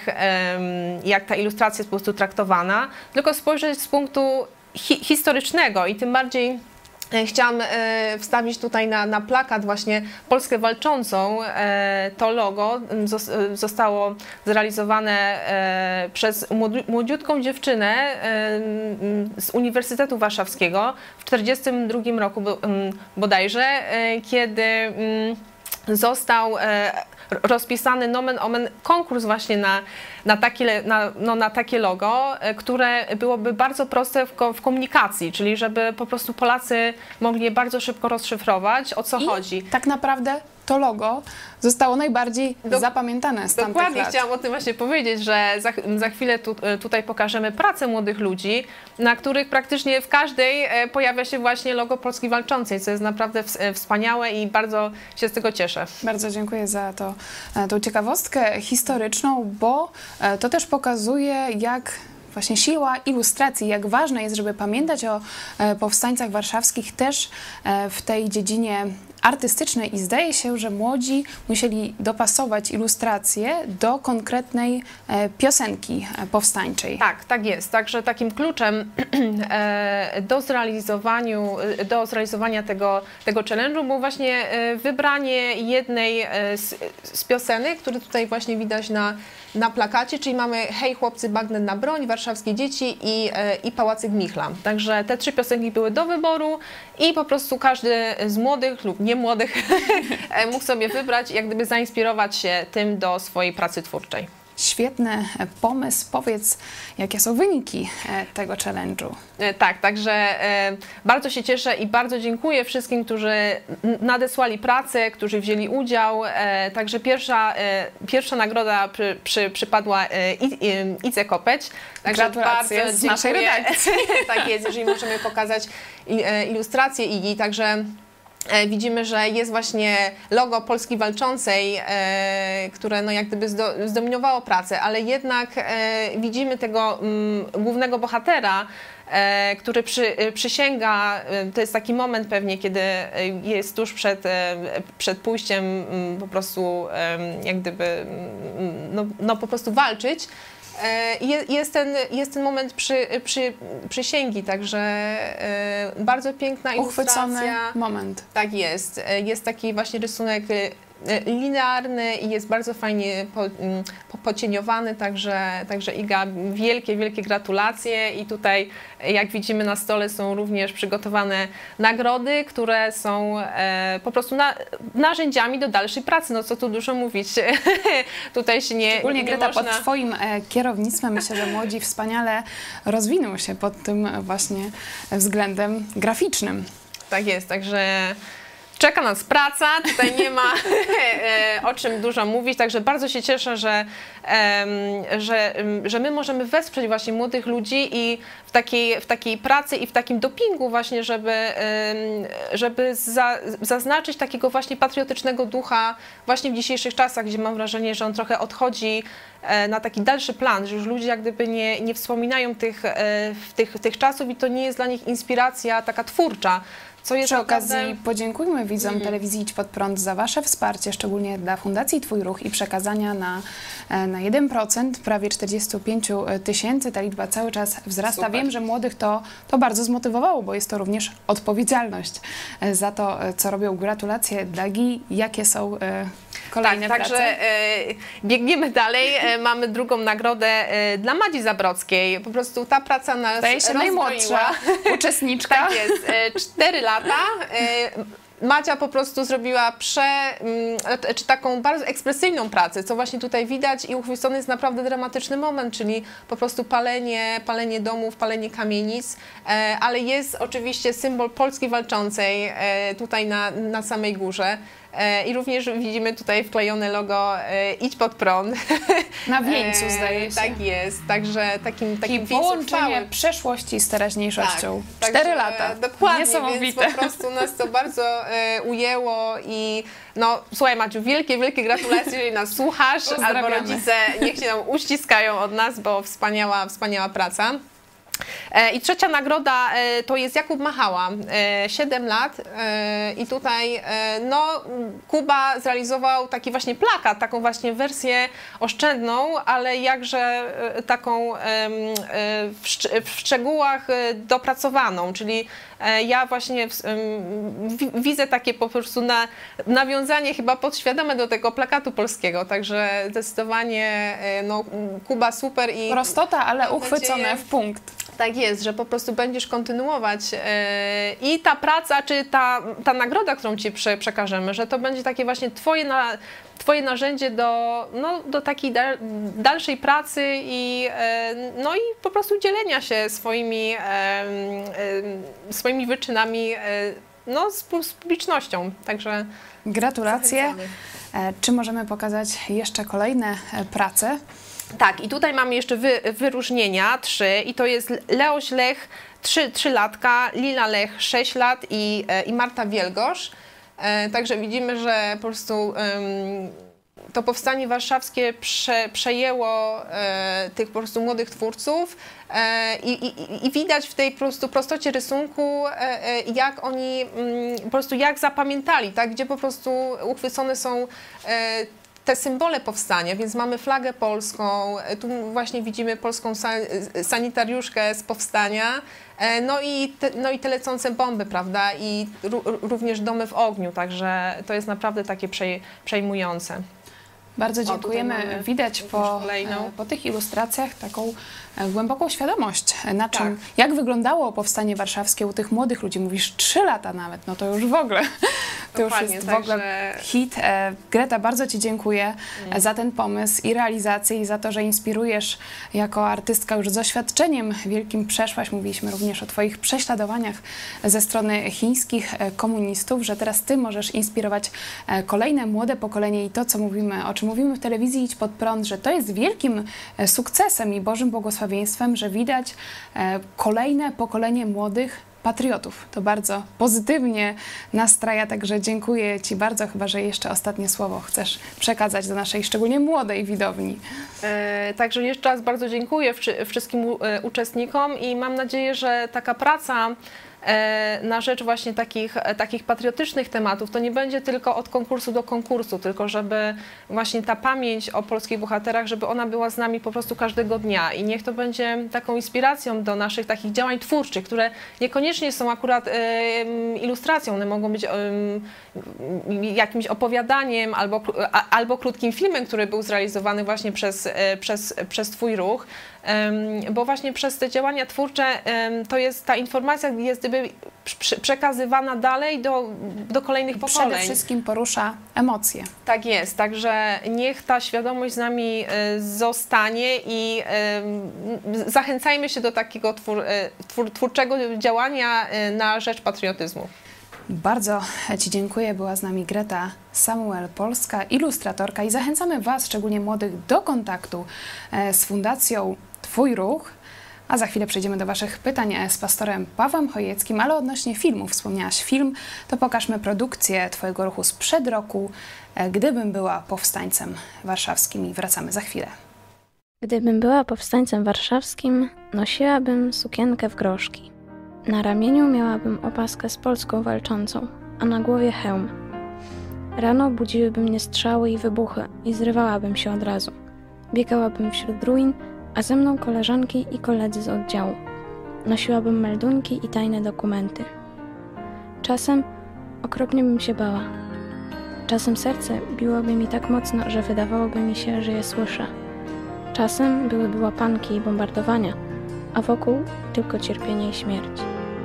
jak ta ilustracja jest po prostu traktowana, tylko spojrzeć z punktu historycznego i tym bardziej chciałam wstawić tutaj na plakat właśnie Polskę Walczącą. To logo zostało zrealizowane przez młodziutką dziewczynę z Uniwersytetu Warszawskiego w 1942 roku bodajże, kiedy został rozpisany nomen omen konkurs właśnie na takie logo, które byłoby bardzo proste w komunikacji, czyli żeby po prostu Polacy mogli je bardzo szybko rozszyfrować, o co chodzi. Tak naprawdę to logo zostało najbardziej zapamiętane z tamtych Dokładnie, lat. chciałam o tym właśnie powiedzieć, że za chwilę tutaj pokażemy pracę młodych ludzi, na których praktycznie w każdej pojawia się właśnie logo Polski Walczącej, co jest naprawdę wspaniałe i bardzo się z tego cieszę. Bardzo dziękuję za tą ciekawostkę historyczną, bo to też pokazuje, jak właśnie siła ilustracji, jak ważne jest, żeby pamiętać o powstańcach warszawskich też w tej dziedzinie artystycznej i zdaje się, że młodzi musieli dopasować ilustrację do konkretnej piosenki powstańczej. Tak, tak jest. Także takim kluczem do zrealizowania tego challenge'u było właśnie wybranie jednej z piosenek, które tutaj właśnie widać na plakacie, czyli mamy Hej chłopcy, bagnet na broń, Warszawskie dzieci i Pałacyk Michla. Także te 3 piosenki były do wyboru i po prostu każdy z młodych lub niemłodych mógł sobie wybrać i jak gdyby zainspirować się tym do swojej pracy twórczej. Świetny pomysł. Powiedz, jakie są wyniki tego challenge'u? Tak, także bardzo się cieszę i bardzo dziękuję wszystkim, którzy nadesłali pracę, którzy wzięli udział. Także pierwsza nagroda przypadła Ice Kopeć. Także gratulacje bardzo z naszej redakcji. Tak jest, jeżeli możemy pokazać ilustrację Igi. Także widzimy, że jest właśnie logo Polski Walczącej, które no jak gdyby zdominowało pracę, ale jednak widzimy tego głównego bohatera, który przysięga, to jest taki moment pewnie, kiedy jest tuż przed pójściem po prostu jak gdyby no po prostu walczyć. Jest ten moment przysięgi, także bardzo piękna ilustracja. Uchwycony moment. Tak jest. Jest taki właśnie rysunek linearny i jest bardzo fajnie pocieniowany, także Iga, wielkie gratulacje i tutaj jak widzimy na stole są również przygotowane nagrody, które są po prostu narzędziami do dalszej pracy, no co tu dużo mówić, tutaj się nie Szczególnie Greta, można... pod Twoim kierownictwem myślę, że młodzi wspaniale rozwiną się pod tym właśnie względem graficznym. Tak jest, także czeka nas praca, tutaj nie ma o czym dużo mówić, także bardzo się cieszę, że my możemy wesprzeć właśnie młodych ludzi i w takiej pracy i w takim dopingu właśnie, żeby zaznaczyć takiego właśnie patriotycznego ducha właśnie w dzisiejszych czasach, gdzie mam wrażenie, że on trochę odchodzi na taki dalszy plan, że już ludzie jak gdyby nie wspominają tych czasów i to nie jest dla nich inspiracja taka twórcza. Przy okazji podziękujmy widzom telewizji Idź Pod Prąd za Wasze wsparcie, szczególnie dla Fundacji Twój Ruch i przekazania na 1%, prawie 45 000. Ta liczba cały czas wzrasta. Super. Wiem, że młodych to bardzo zmotywowało, bo jest to również odpowiedzialność za to, co robią. Gratulacje dla Gi. Jakie są kolejne prace? Także biegniemy dalej. Mamy drugą nagrodę dla Madzi Zabrockiej. Po prostu ta praca nas Zdaje się najmłodsza uczestniczka. Tak jest, 4 lata. Madzia po prostu zrobiła taką bardzo ekspresyjną pracę, co właśnie tutaj widać i uchwycony jest naprawdę dramatyczny moment, czyli po prostu palenie domów, palenie kamienic, ale jest oczywiście symbol Polski Walczącej tutaj na samej górze. I również widzimy tutaj wklejone logo Idź Pod Prąd. Na wieńcu zdaje się. Tak jest, także takim połączenie przeszłości z teraźniejszością. Tak, 4 lata. Dokładnie, Niesamowite. więc po prostu nas to bardzo ujęło i no słuchaj Maciu, wielkie gratulacje, jeżeli nas słuchasz, albo rodzice niech się nam uściskają od nas, bo wspaniała praca. I trzecia nagroda to jest Jakub Machała, 7 lat i tutaj no, Kuba zrealizował taki właśnie plakat, taką właśnie wersję oszczędną, ale jakże taką w szczegółach dopracowaną, czyli ja właśnie widzę takie po prostu nawiązanie chyba podświadome do tego plakatu polskiego, także zdecydowanie no, Kuba super i prostota, ale uchwycone w punkt. Tak jest, że po prostu będziesz kontynuować i ta praca, czy ta nagroda, którą Ci przekażemy, że to będzie takie właśnie Twoje narzędzie do takiej dalszej pracy i po prostu dzielenia się swoimi wyczynami z publicznością. Także gratulacje. Czy możemy pokazać jeszcze kolejne prace? Tak, i tutaj mamy jeszcze wyróżnienia 3 i to jest Leoś Lech 3 latka, Lila Lech 6 lat i Marta Wielgosz. Także widzimy, że po prostu to powstanie warszawskie przejęło tych po prostu młodych twórców i widać w tej po prostu prostocie rysunku, jak oni po prostu jak zapamiętali, tak, gdzie po prostu uchwycone są te symbole powstania, więc mamy flagę polską, tu właśnie widzimy polską sanitariuszkę z powstania, no i te lecące bomby, prawda, i również domy w ogniu, także to jest naprawdę takie przejmujące. Bardzo dziękujemy. Widać po tych ilustracjach taką głęboką świadomość na czym, jak wyglądało powstanie warszawskie u tych młodych ludzi. Mówisz 3 lata nawet, no to już w ogóle, to już jest w ogóle hit. Greta, bardzo Ci dziękuję za ten pomysł i realizację i za to, że inspirujesz jako artystka już z doświadczeniem wielkim przeszłaś. Mówiliśmy również o Twoich prześladowaniach ze strony chińskich komunistów, że teraz Ty możesz inspirować kolejne młode pokolenie i to, co mówimy, o czym mówimy w telewizji Idź Pod Prąd, że to jest wielkim sukcesem i Bożym błogosławieństwem, że widać kolejne pokolenie młodych patriotów. To bardzo pozytywnie nastraja, także dziękuję Ci bardzo. Chyba że jeszcze ostatnie słowo chcesz przekazać do naszej szczególnie młodej widowni. Także jeszcze raz bardzo dziękuję wszystkim uczestnikom i mam nadzieję, że taka praca na rzecz właśnie takich patriotycznych tematów, to nie będzie tylko od konkursu do konkursu, tylko żeby właśnie ta pamięć o polskich bohaterach, żeby ona była z nami po prostu każdego dnia i niech to będzie taką inspiracją do naszych takich działań twórczych, które niekoniecznie są akurat ilustracją, one mogą być jakimś opowiadaniem albo krótkim filmem, który był zrealizowany właśnie przez Twój ruch, bo właśnie przez te działania twórcze to jest, ta informacja jest gdyby przekazywana dalej do kolejnych pokoleń. Przede wszystkim porusza emocje. Tak jest, także niech ta świadomość z nami zostanie i zachęcajmy się do takiego twórczego działania na rzecz patriotyzmu. Bardzo Ci dziękuję. Była z nami Greta Samuel-Polska, ilustratorka i zachęcamy Was, szczególnie młodych, do kontaktu z Fundacją Twój Ruch. A za chwilę przejdziemy do Waszych pytań z pastorem Pawłem Chojeckim, ale odnośnie filmu. Wspomniałaś film, to pokażmy produkcję Twojego ruchu sprzed roku, Gdybym była powstańcem warszawskim i wracamy za chwilę. Gdybym była powstańcem warszawskim, nosiłabym sukienkę w groszki. Na ramieniu miałabym opaskę z Polską walczącą, a na głowie hełm. Rano budziłyby mnie strzały i wybuchy i zrywałabym się od razu. Biegałabym wśród ruin, a ze mną koleżanki i koledzy z oddziału. Nosiłabym meldunki i tajne dokumenty. Czasem okropnie bym się bała. Czasem serce biłoby mi tak mocno, że wydawałoby mi się, że je słyszę. Czasem byłyby łapanki i bombardowania, a wokół tylko cierpienie i śmierć.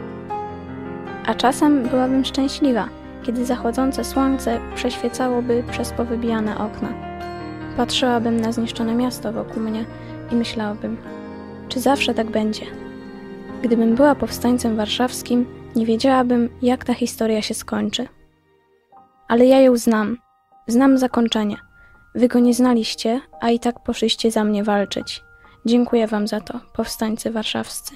A czasem byłabym szczęśliwa, kiedy zachodzące słońce przeświecałoby przez powybijane okna. Patrzyłabym na zniszczone miasto wokół mnie i myślałabym, czy zawsze tak będzie. Gdybym była powstańcem warszawskim, nie wiedziałabym, jak ta historia się skończy. Ale ja ją znam. Znam zakończenie. Wy go nie znaliście, a i tak poszliście za mnie walczyć. Dziękuję wam za to, powstańcy warszawscy.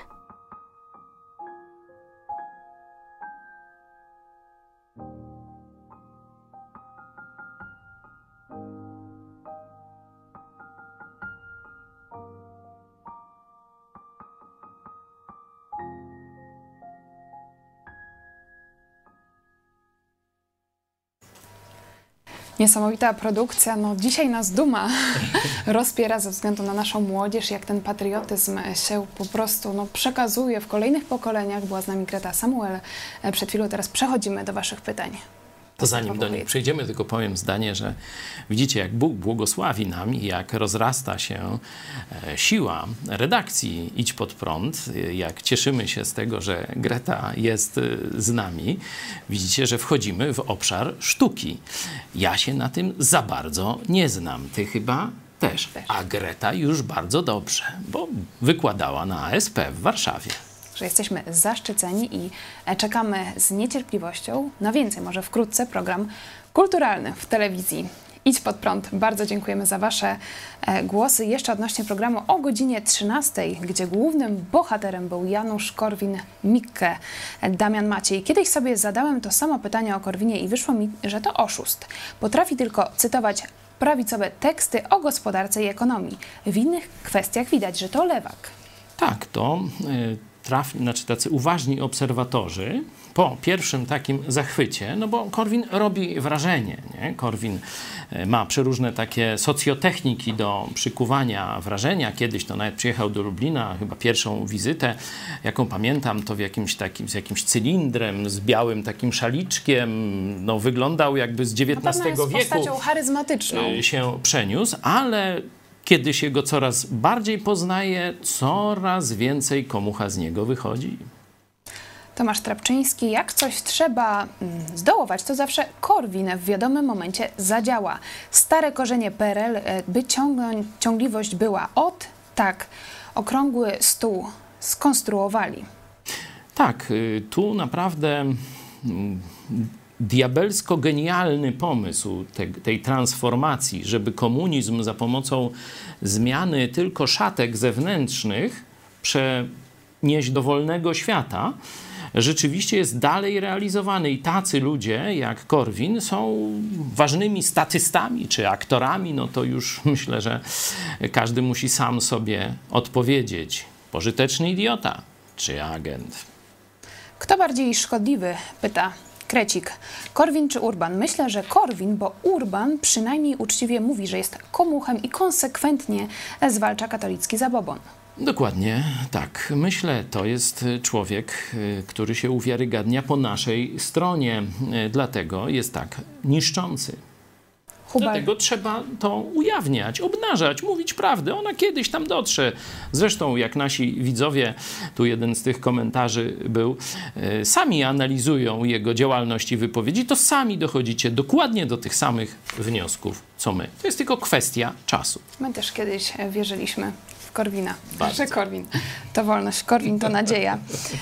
Niesamowita produkcja, no dzisiaj nas duma rozpiera ze względu na naszą młodzież, jak ten patriotyzm się po prostu przekazuje w kolejnych pokoleniach. Była z nami Greta Samuel przed chwilą, teraz przechodzimy do Waszych pytań. To zanim do nich przejdziemy, tylko powiem zdanie, że widzicie, jak Bóg błogosławi nam i jak rozrasta się siła redakcji Idź Pod Prąd, jak cieszymy się z tego, że Greta jest z nami. Widzicie, że wchodzimy w obszar sztuki. Ja się na tym za bardzo nie znam. Ty chyba też. A Greta już bardzo dobrze, bo wykładała na ASP w Warszawie. Że jesteśmy zaszczyceni i czekamy z niecierpliwością na więcej, może wkrótce program kulturalny w telewizji Idź Pod Prąd. Bardzo dziękujemy za Wasze głosy. Jeszcze odnośnie programu o godzinie 13, gdzie głównym bohaterem był Janusz Korwin-Mikke, Damian Maciej. Kiedyś sobie zadałem to samo pytanie o Korwinie i wyszło mi, że to oszust. Potrafi tylko cytować prawicowe teksty o gospodarce i ekonomii. W innych kwestiach widać, że to lewak. Tak, to tacy uważni obserwatorzy po pierwszym takim zachwycie, no bo Korwin robi wrażenie, nie? Korwin ma przeróżne takie socjotechniki do przykuwania wrażenia. Kiedyś to nawet przyjechał do Lublina, chyba pierwszą wizytę, jaką pamiętam, to w jakimś takim, z jakimś cylindrem, z białym takim szaliczkiem, no wyglądał jakby z XIX wieku. Postacią charyzmatyczną. Się przeniósł, ale kiedy się go coraz bardziej poznaje, coraz więcej komucha z niego wychodzi. Tomasz Trapczyński, jak coś trzeba zdołować, to zawsze Korwin w wiadomym momencie zadziała. Stare korzenie PRL, by ciągliwość była tak, okrągły stół skonstruowali. Tak, tu naprawdę diabelsko genialny pomysł tej transformacji, żeby komunizm za pomocą zmiany tylko szatek zewnętrznych przenieść do wolnego świata, rzeczywiście jest dalej realizowany. I tacy ludzie jak Korwin są ważnymi statystami czy aktorami. No to już myślę, że każdy musi sam sobie odpowiedzieć. Pożyteczny idiota czy agent? Kto bardziej szkodliwy? Pyta Krecik. Korwin czy Urban? Myślę, że Korwin, bo Urban przynajmniej uczciwie mówi, że jest komuchem i konsekwentnie zwalcza katolicki zabobon. Dokładnie tak. Myślę, to jest człowiek, który się uwiarygadnia po naszej stronie. Dlatego jest tak niszczący. Dlatego trzeba to ujawniać, obnażać, mówić prawdę. Ona kiedyś tam dotrze. Zresztą jak nasi widzowie, tu jeden z tych komentarzy był, sami analizują jego działalność i wypowiedzi, to sami dochodzicie dokładnie do tych samych wniosków, co my. To jest tylko kwestia czasu. My też kiedyś wierzyliśmy w Korwina. Że Korwin to wolność, Korwin to nadzieja.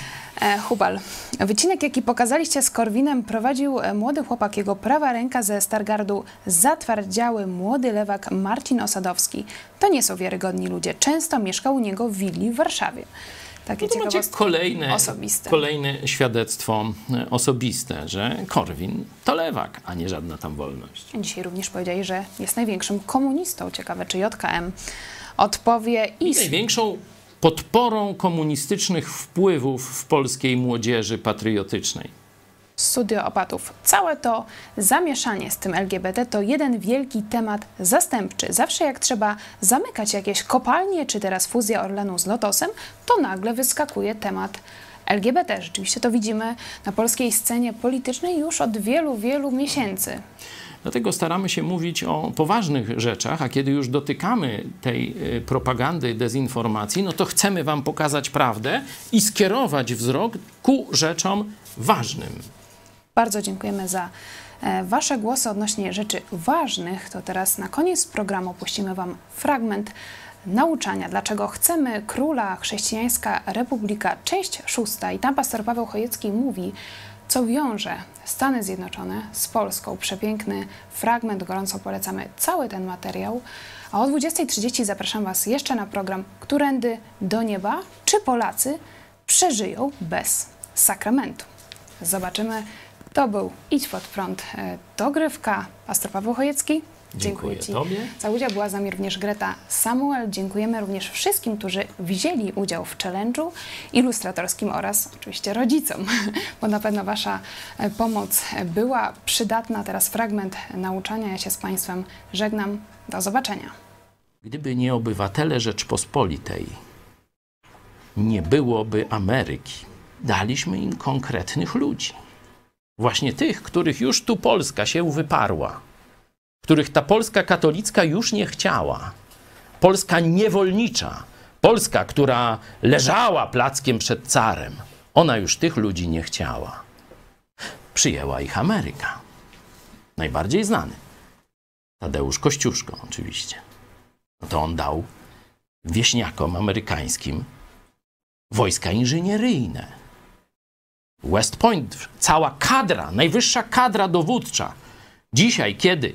Hubal. Wycinek, jaki pokazaliście z Korwinem, prowadził młody chłopak, jego prawa ręka ze Stargardu, zatwardziały młody lewak Marcin Osadowski. To nie są wiarygodni ludzie. Często mieszkał u niego w willi w Warszawie. Takie ciekawostki kolejne świadectwo osobiste, że Korwin to lewak, a nie żadna tam wolność. Dzisiaj również powiedzieli, że jest największym komunistą. Ciekawe, czy JKM odpowie i największą podporą komunistycznych wpływów w polskiej młodzieży patriotycznej. Studio Opatów. Całe to zamieszanie z tym LGBT to jeden wielki temat zastępczy. Zawsze jak trzeba zamykać jakieś kopalnie, czy teraz fuzja Orlenu z Lotosem, to nagle wyskakuje temat LGBT. Rzeczywiście to widzimy na polskiej scenie politycznej już od wielu, wielu miesięcy. Dlatego staramy się mówić o poważnych rzeczach, a kiedy już dotykamy tej propagandy, dezinformacji, no to chcemy wam pokazać prawdę i skierować wzrok ku rzeczom ważnym. Bardzo dziękujemy za wasze głosy odnośnie rzeczy ważnych. To teraz na koniec programu puścimy wam fragment nauczania. Dlaczego chcemy króla chrześcijańska republika, część 6. I tam pastor Paweł Chojecki mówi, co wiąże Stany Zjednoczone z Polską. Przepiękny fragment, gorąco polecamy cały ten materiał. A o 20:30 zapraszam was jeszcze na program Którędy do nieba? Czy Polacy przeżyją bez sakramentu? Zobaczymy. To był Idź Pod Prąd dogrywka. Pastor Paweł Chojecki. Dziękuję ci Tobie za udział. Była z nami również Greta Samuel. Dziękujemy również wszystkim, którzy wzięli udział w challenge'u ilustratorskim oraz oczywiście rodzicom, bo na pewno wasza pomoc była przydatna. Teraz fragment nauczania. Ja się z państwem żegnam. Do zobaczenia. Gdyby nie obywatele Rzeczpospolitej, nie byłoby Ameryki. Daliśmy im konkretnych ludzi. Właśnie tych, których już tu Polska się wyparła. Których ta Polska katolicka już nie chciała. Polska niewolnicza, Polska, która leżała plackiem przed carem, ona już tych ludzi nie chciała. Przyjęła ich Ameryka. Najbardziej znany. Tadeusz Kościuszko oczywiście. No to on dał wieśniakom amerykańskim wojska inżynieryjne. West Point, cała kadra, najwyższa kadra dowódcza. Dzisiaj, kiedy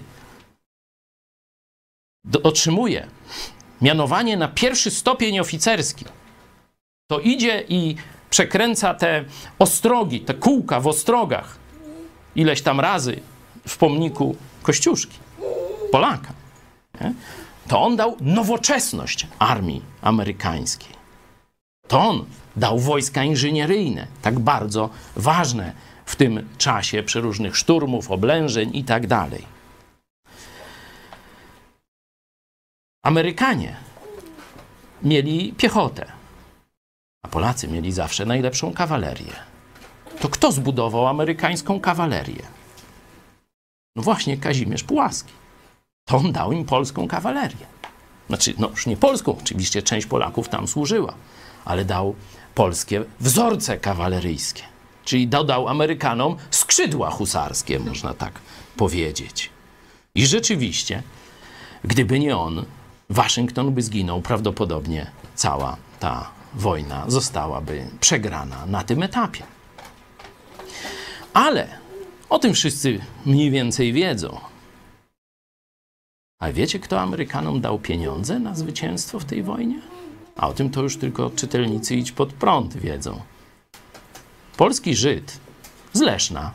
otrzymuje mianowanie na 1. stopień oficerski, to idzie i przekręca te ostrogi, te kółka w ostrogach ileś tam razy w pomniku Kościuszki, Polaka. Nie? To on dał nowoczesność armii amerykańskiej. To on dał wojska inżynieryjne, tak bardzo ważne w tym czasie przeróżnych szturmów, oblężeń i tak dalej. Amerykanie mieli piechotę, a Polacy mieli zawsze najlepszą kawalerię. To kto zbudował amerykańską kawalerię? No właśnie Kazimierz Pułaski. To on dał im polską kawalerię. Znaczy, no już nie polską, oczywiście część Polaków tam służyła, ale dał polskie wzorce kawaleryjskie. Czyli dodał Amerykanom skrzydła husarskie, można tak powiedzieć. I rzeczywiście, gdyby nie on, Waszyngton by zginął, prawdopodobnie cała ta wojna zostałaby przegrana na tym etapie. Ale o tym wszyscy mniej więcej wiedzą. A wiecie, kto Amerykanom dał pieniądze na zwycięstwo w tej wojnie? A o tym to już tylko czytelnicy Idź Pod Prąd wiedzą. polski Żyd z Leszna,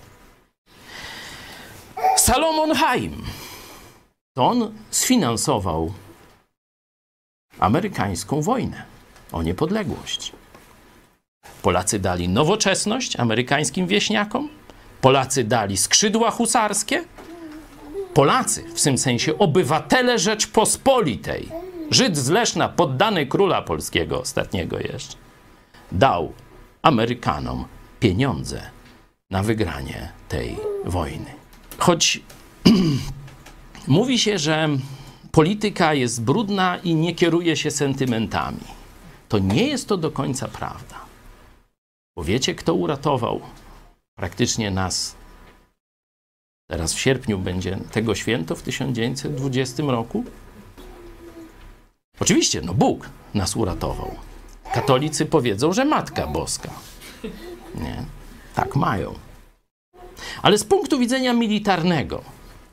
Salomon Chaim, to on sfinansował amerykańską wojnę o niepodległość. Polacy dali nowoczesność amerykańskim wieśniakom, Polacy dali skrzydła husarskie, Polacy, w tym sensie obywatele Rzeczpospolitej, Żyd z Leszna, poddany króla polskiego ostatniego jeszcze, dał Amerykanom pieniądze na wygranie tej wojny. Choć mówi się, że polityka jest brudna i nie kieruje się sentymentami, to nie jest to do końca prawda. Bo wiecie, kto uratował praktycznie nas? Teraz w sierpniu będzie tego święto w 1920 roku. Oczywiście, no Bóg nas uratował. Katolicy powiedzą, że Matka Boska. Nie, tak mają. Ale z punktu widzenia militarnego,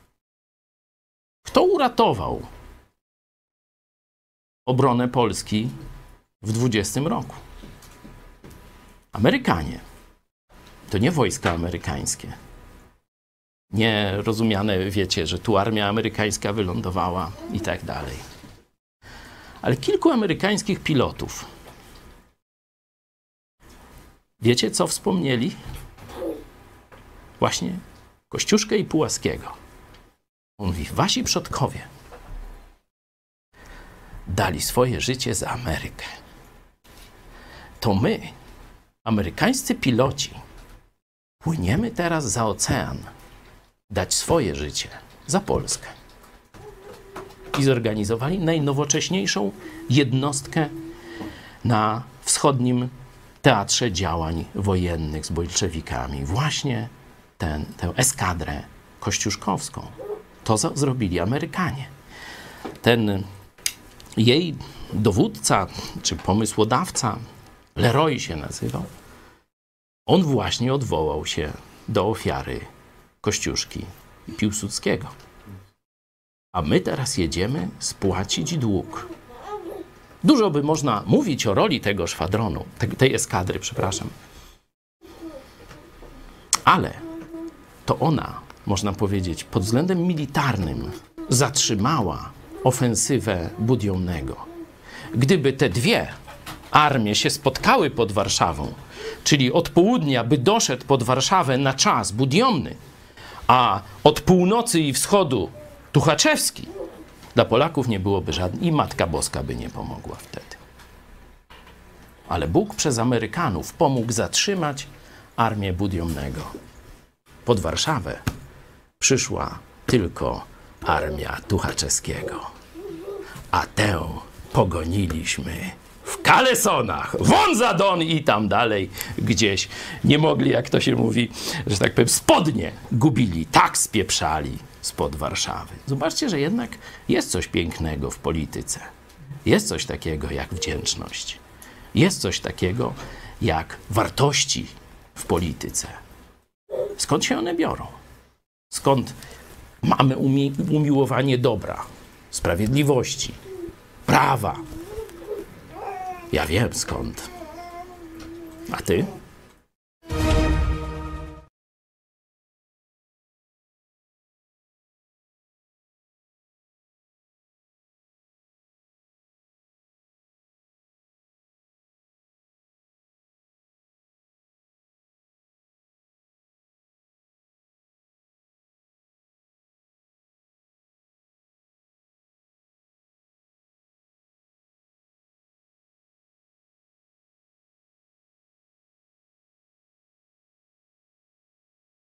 kto uratował obronę Polski w 20 roku? Amerykanie. To nie wojska amerykańskie. Nie rozumiane, wiecie, że tu armia amerykańska wylądowała i tak dalej. Ale kilku amerykańskich pilotów. Wiecie, co wspomnieli? Właśnie Kościuszkę i Pułaskiego. On mówi, wasi przodkowie dali swoje życie za Amerykę. To my, amerykańscy piloci, płyniemy teraz za ocean, dać swoje życie za Polskę. I zorganizowali najnowocześniejszą jednostkę na wschodnim teatrze działań wojennych z bolszewikami. Właśnie tę eskadrę kościuszkowską. To zrobili Amerykanie. Ten jej dowódca, czy pomysłodawca, Leroy się nazywał, on właśnie odwołał się do ofiary Kościuszki i Piłsudskiego. A my teraz jedziemy spłacić dług. Dużo by można mówić o roli tego szwadronu, tej eskadry, przepraszam. Ale to ona, można powiedzieć, pod względem militarnym zatrzymała ofensywę Budionnego. Gdyby te dwie armie się spotkały pod Warszawą, czyli od południa by doszedł pod Warszawę na czas Budionny, a od północy i wschodu Tuchaczewski, dla Polaków nie byłoby żadnej i Matka Boska by nie pomogła wtedy. Ale Bóg przez Amerykanów pomógł zatrzymać armię Budionnego. Pod Warszawę przyszła tylko armia Tuchaczewskiego. A tę pogoniliśmy w kalesonach, won za Don i tam dalej gdzieś. Nie mogli, jak to się mówi, że tak powiem, spodnie gubili. Tak spieprzali spod Warszawy. Zobaczcie, że jednak jest coś pięknego w polityce. Jest coś takiego jak wdzięczność. Jest coś takiego jak wartości w polityce. Skąd się one biorą? Skąd mamy umiłowanie dobra, sprawiedliwości, prawa? Ja wiem skąd. A ty?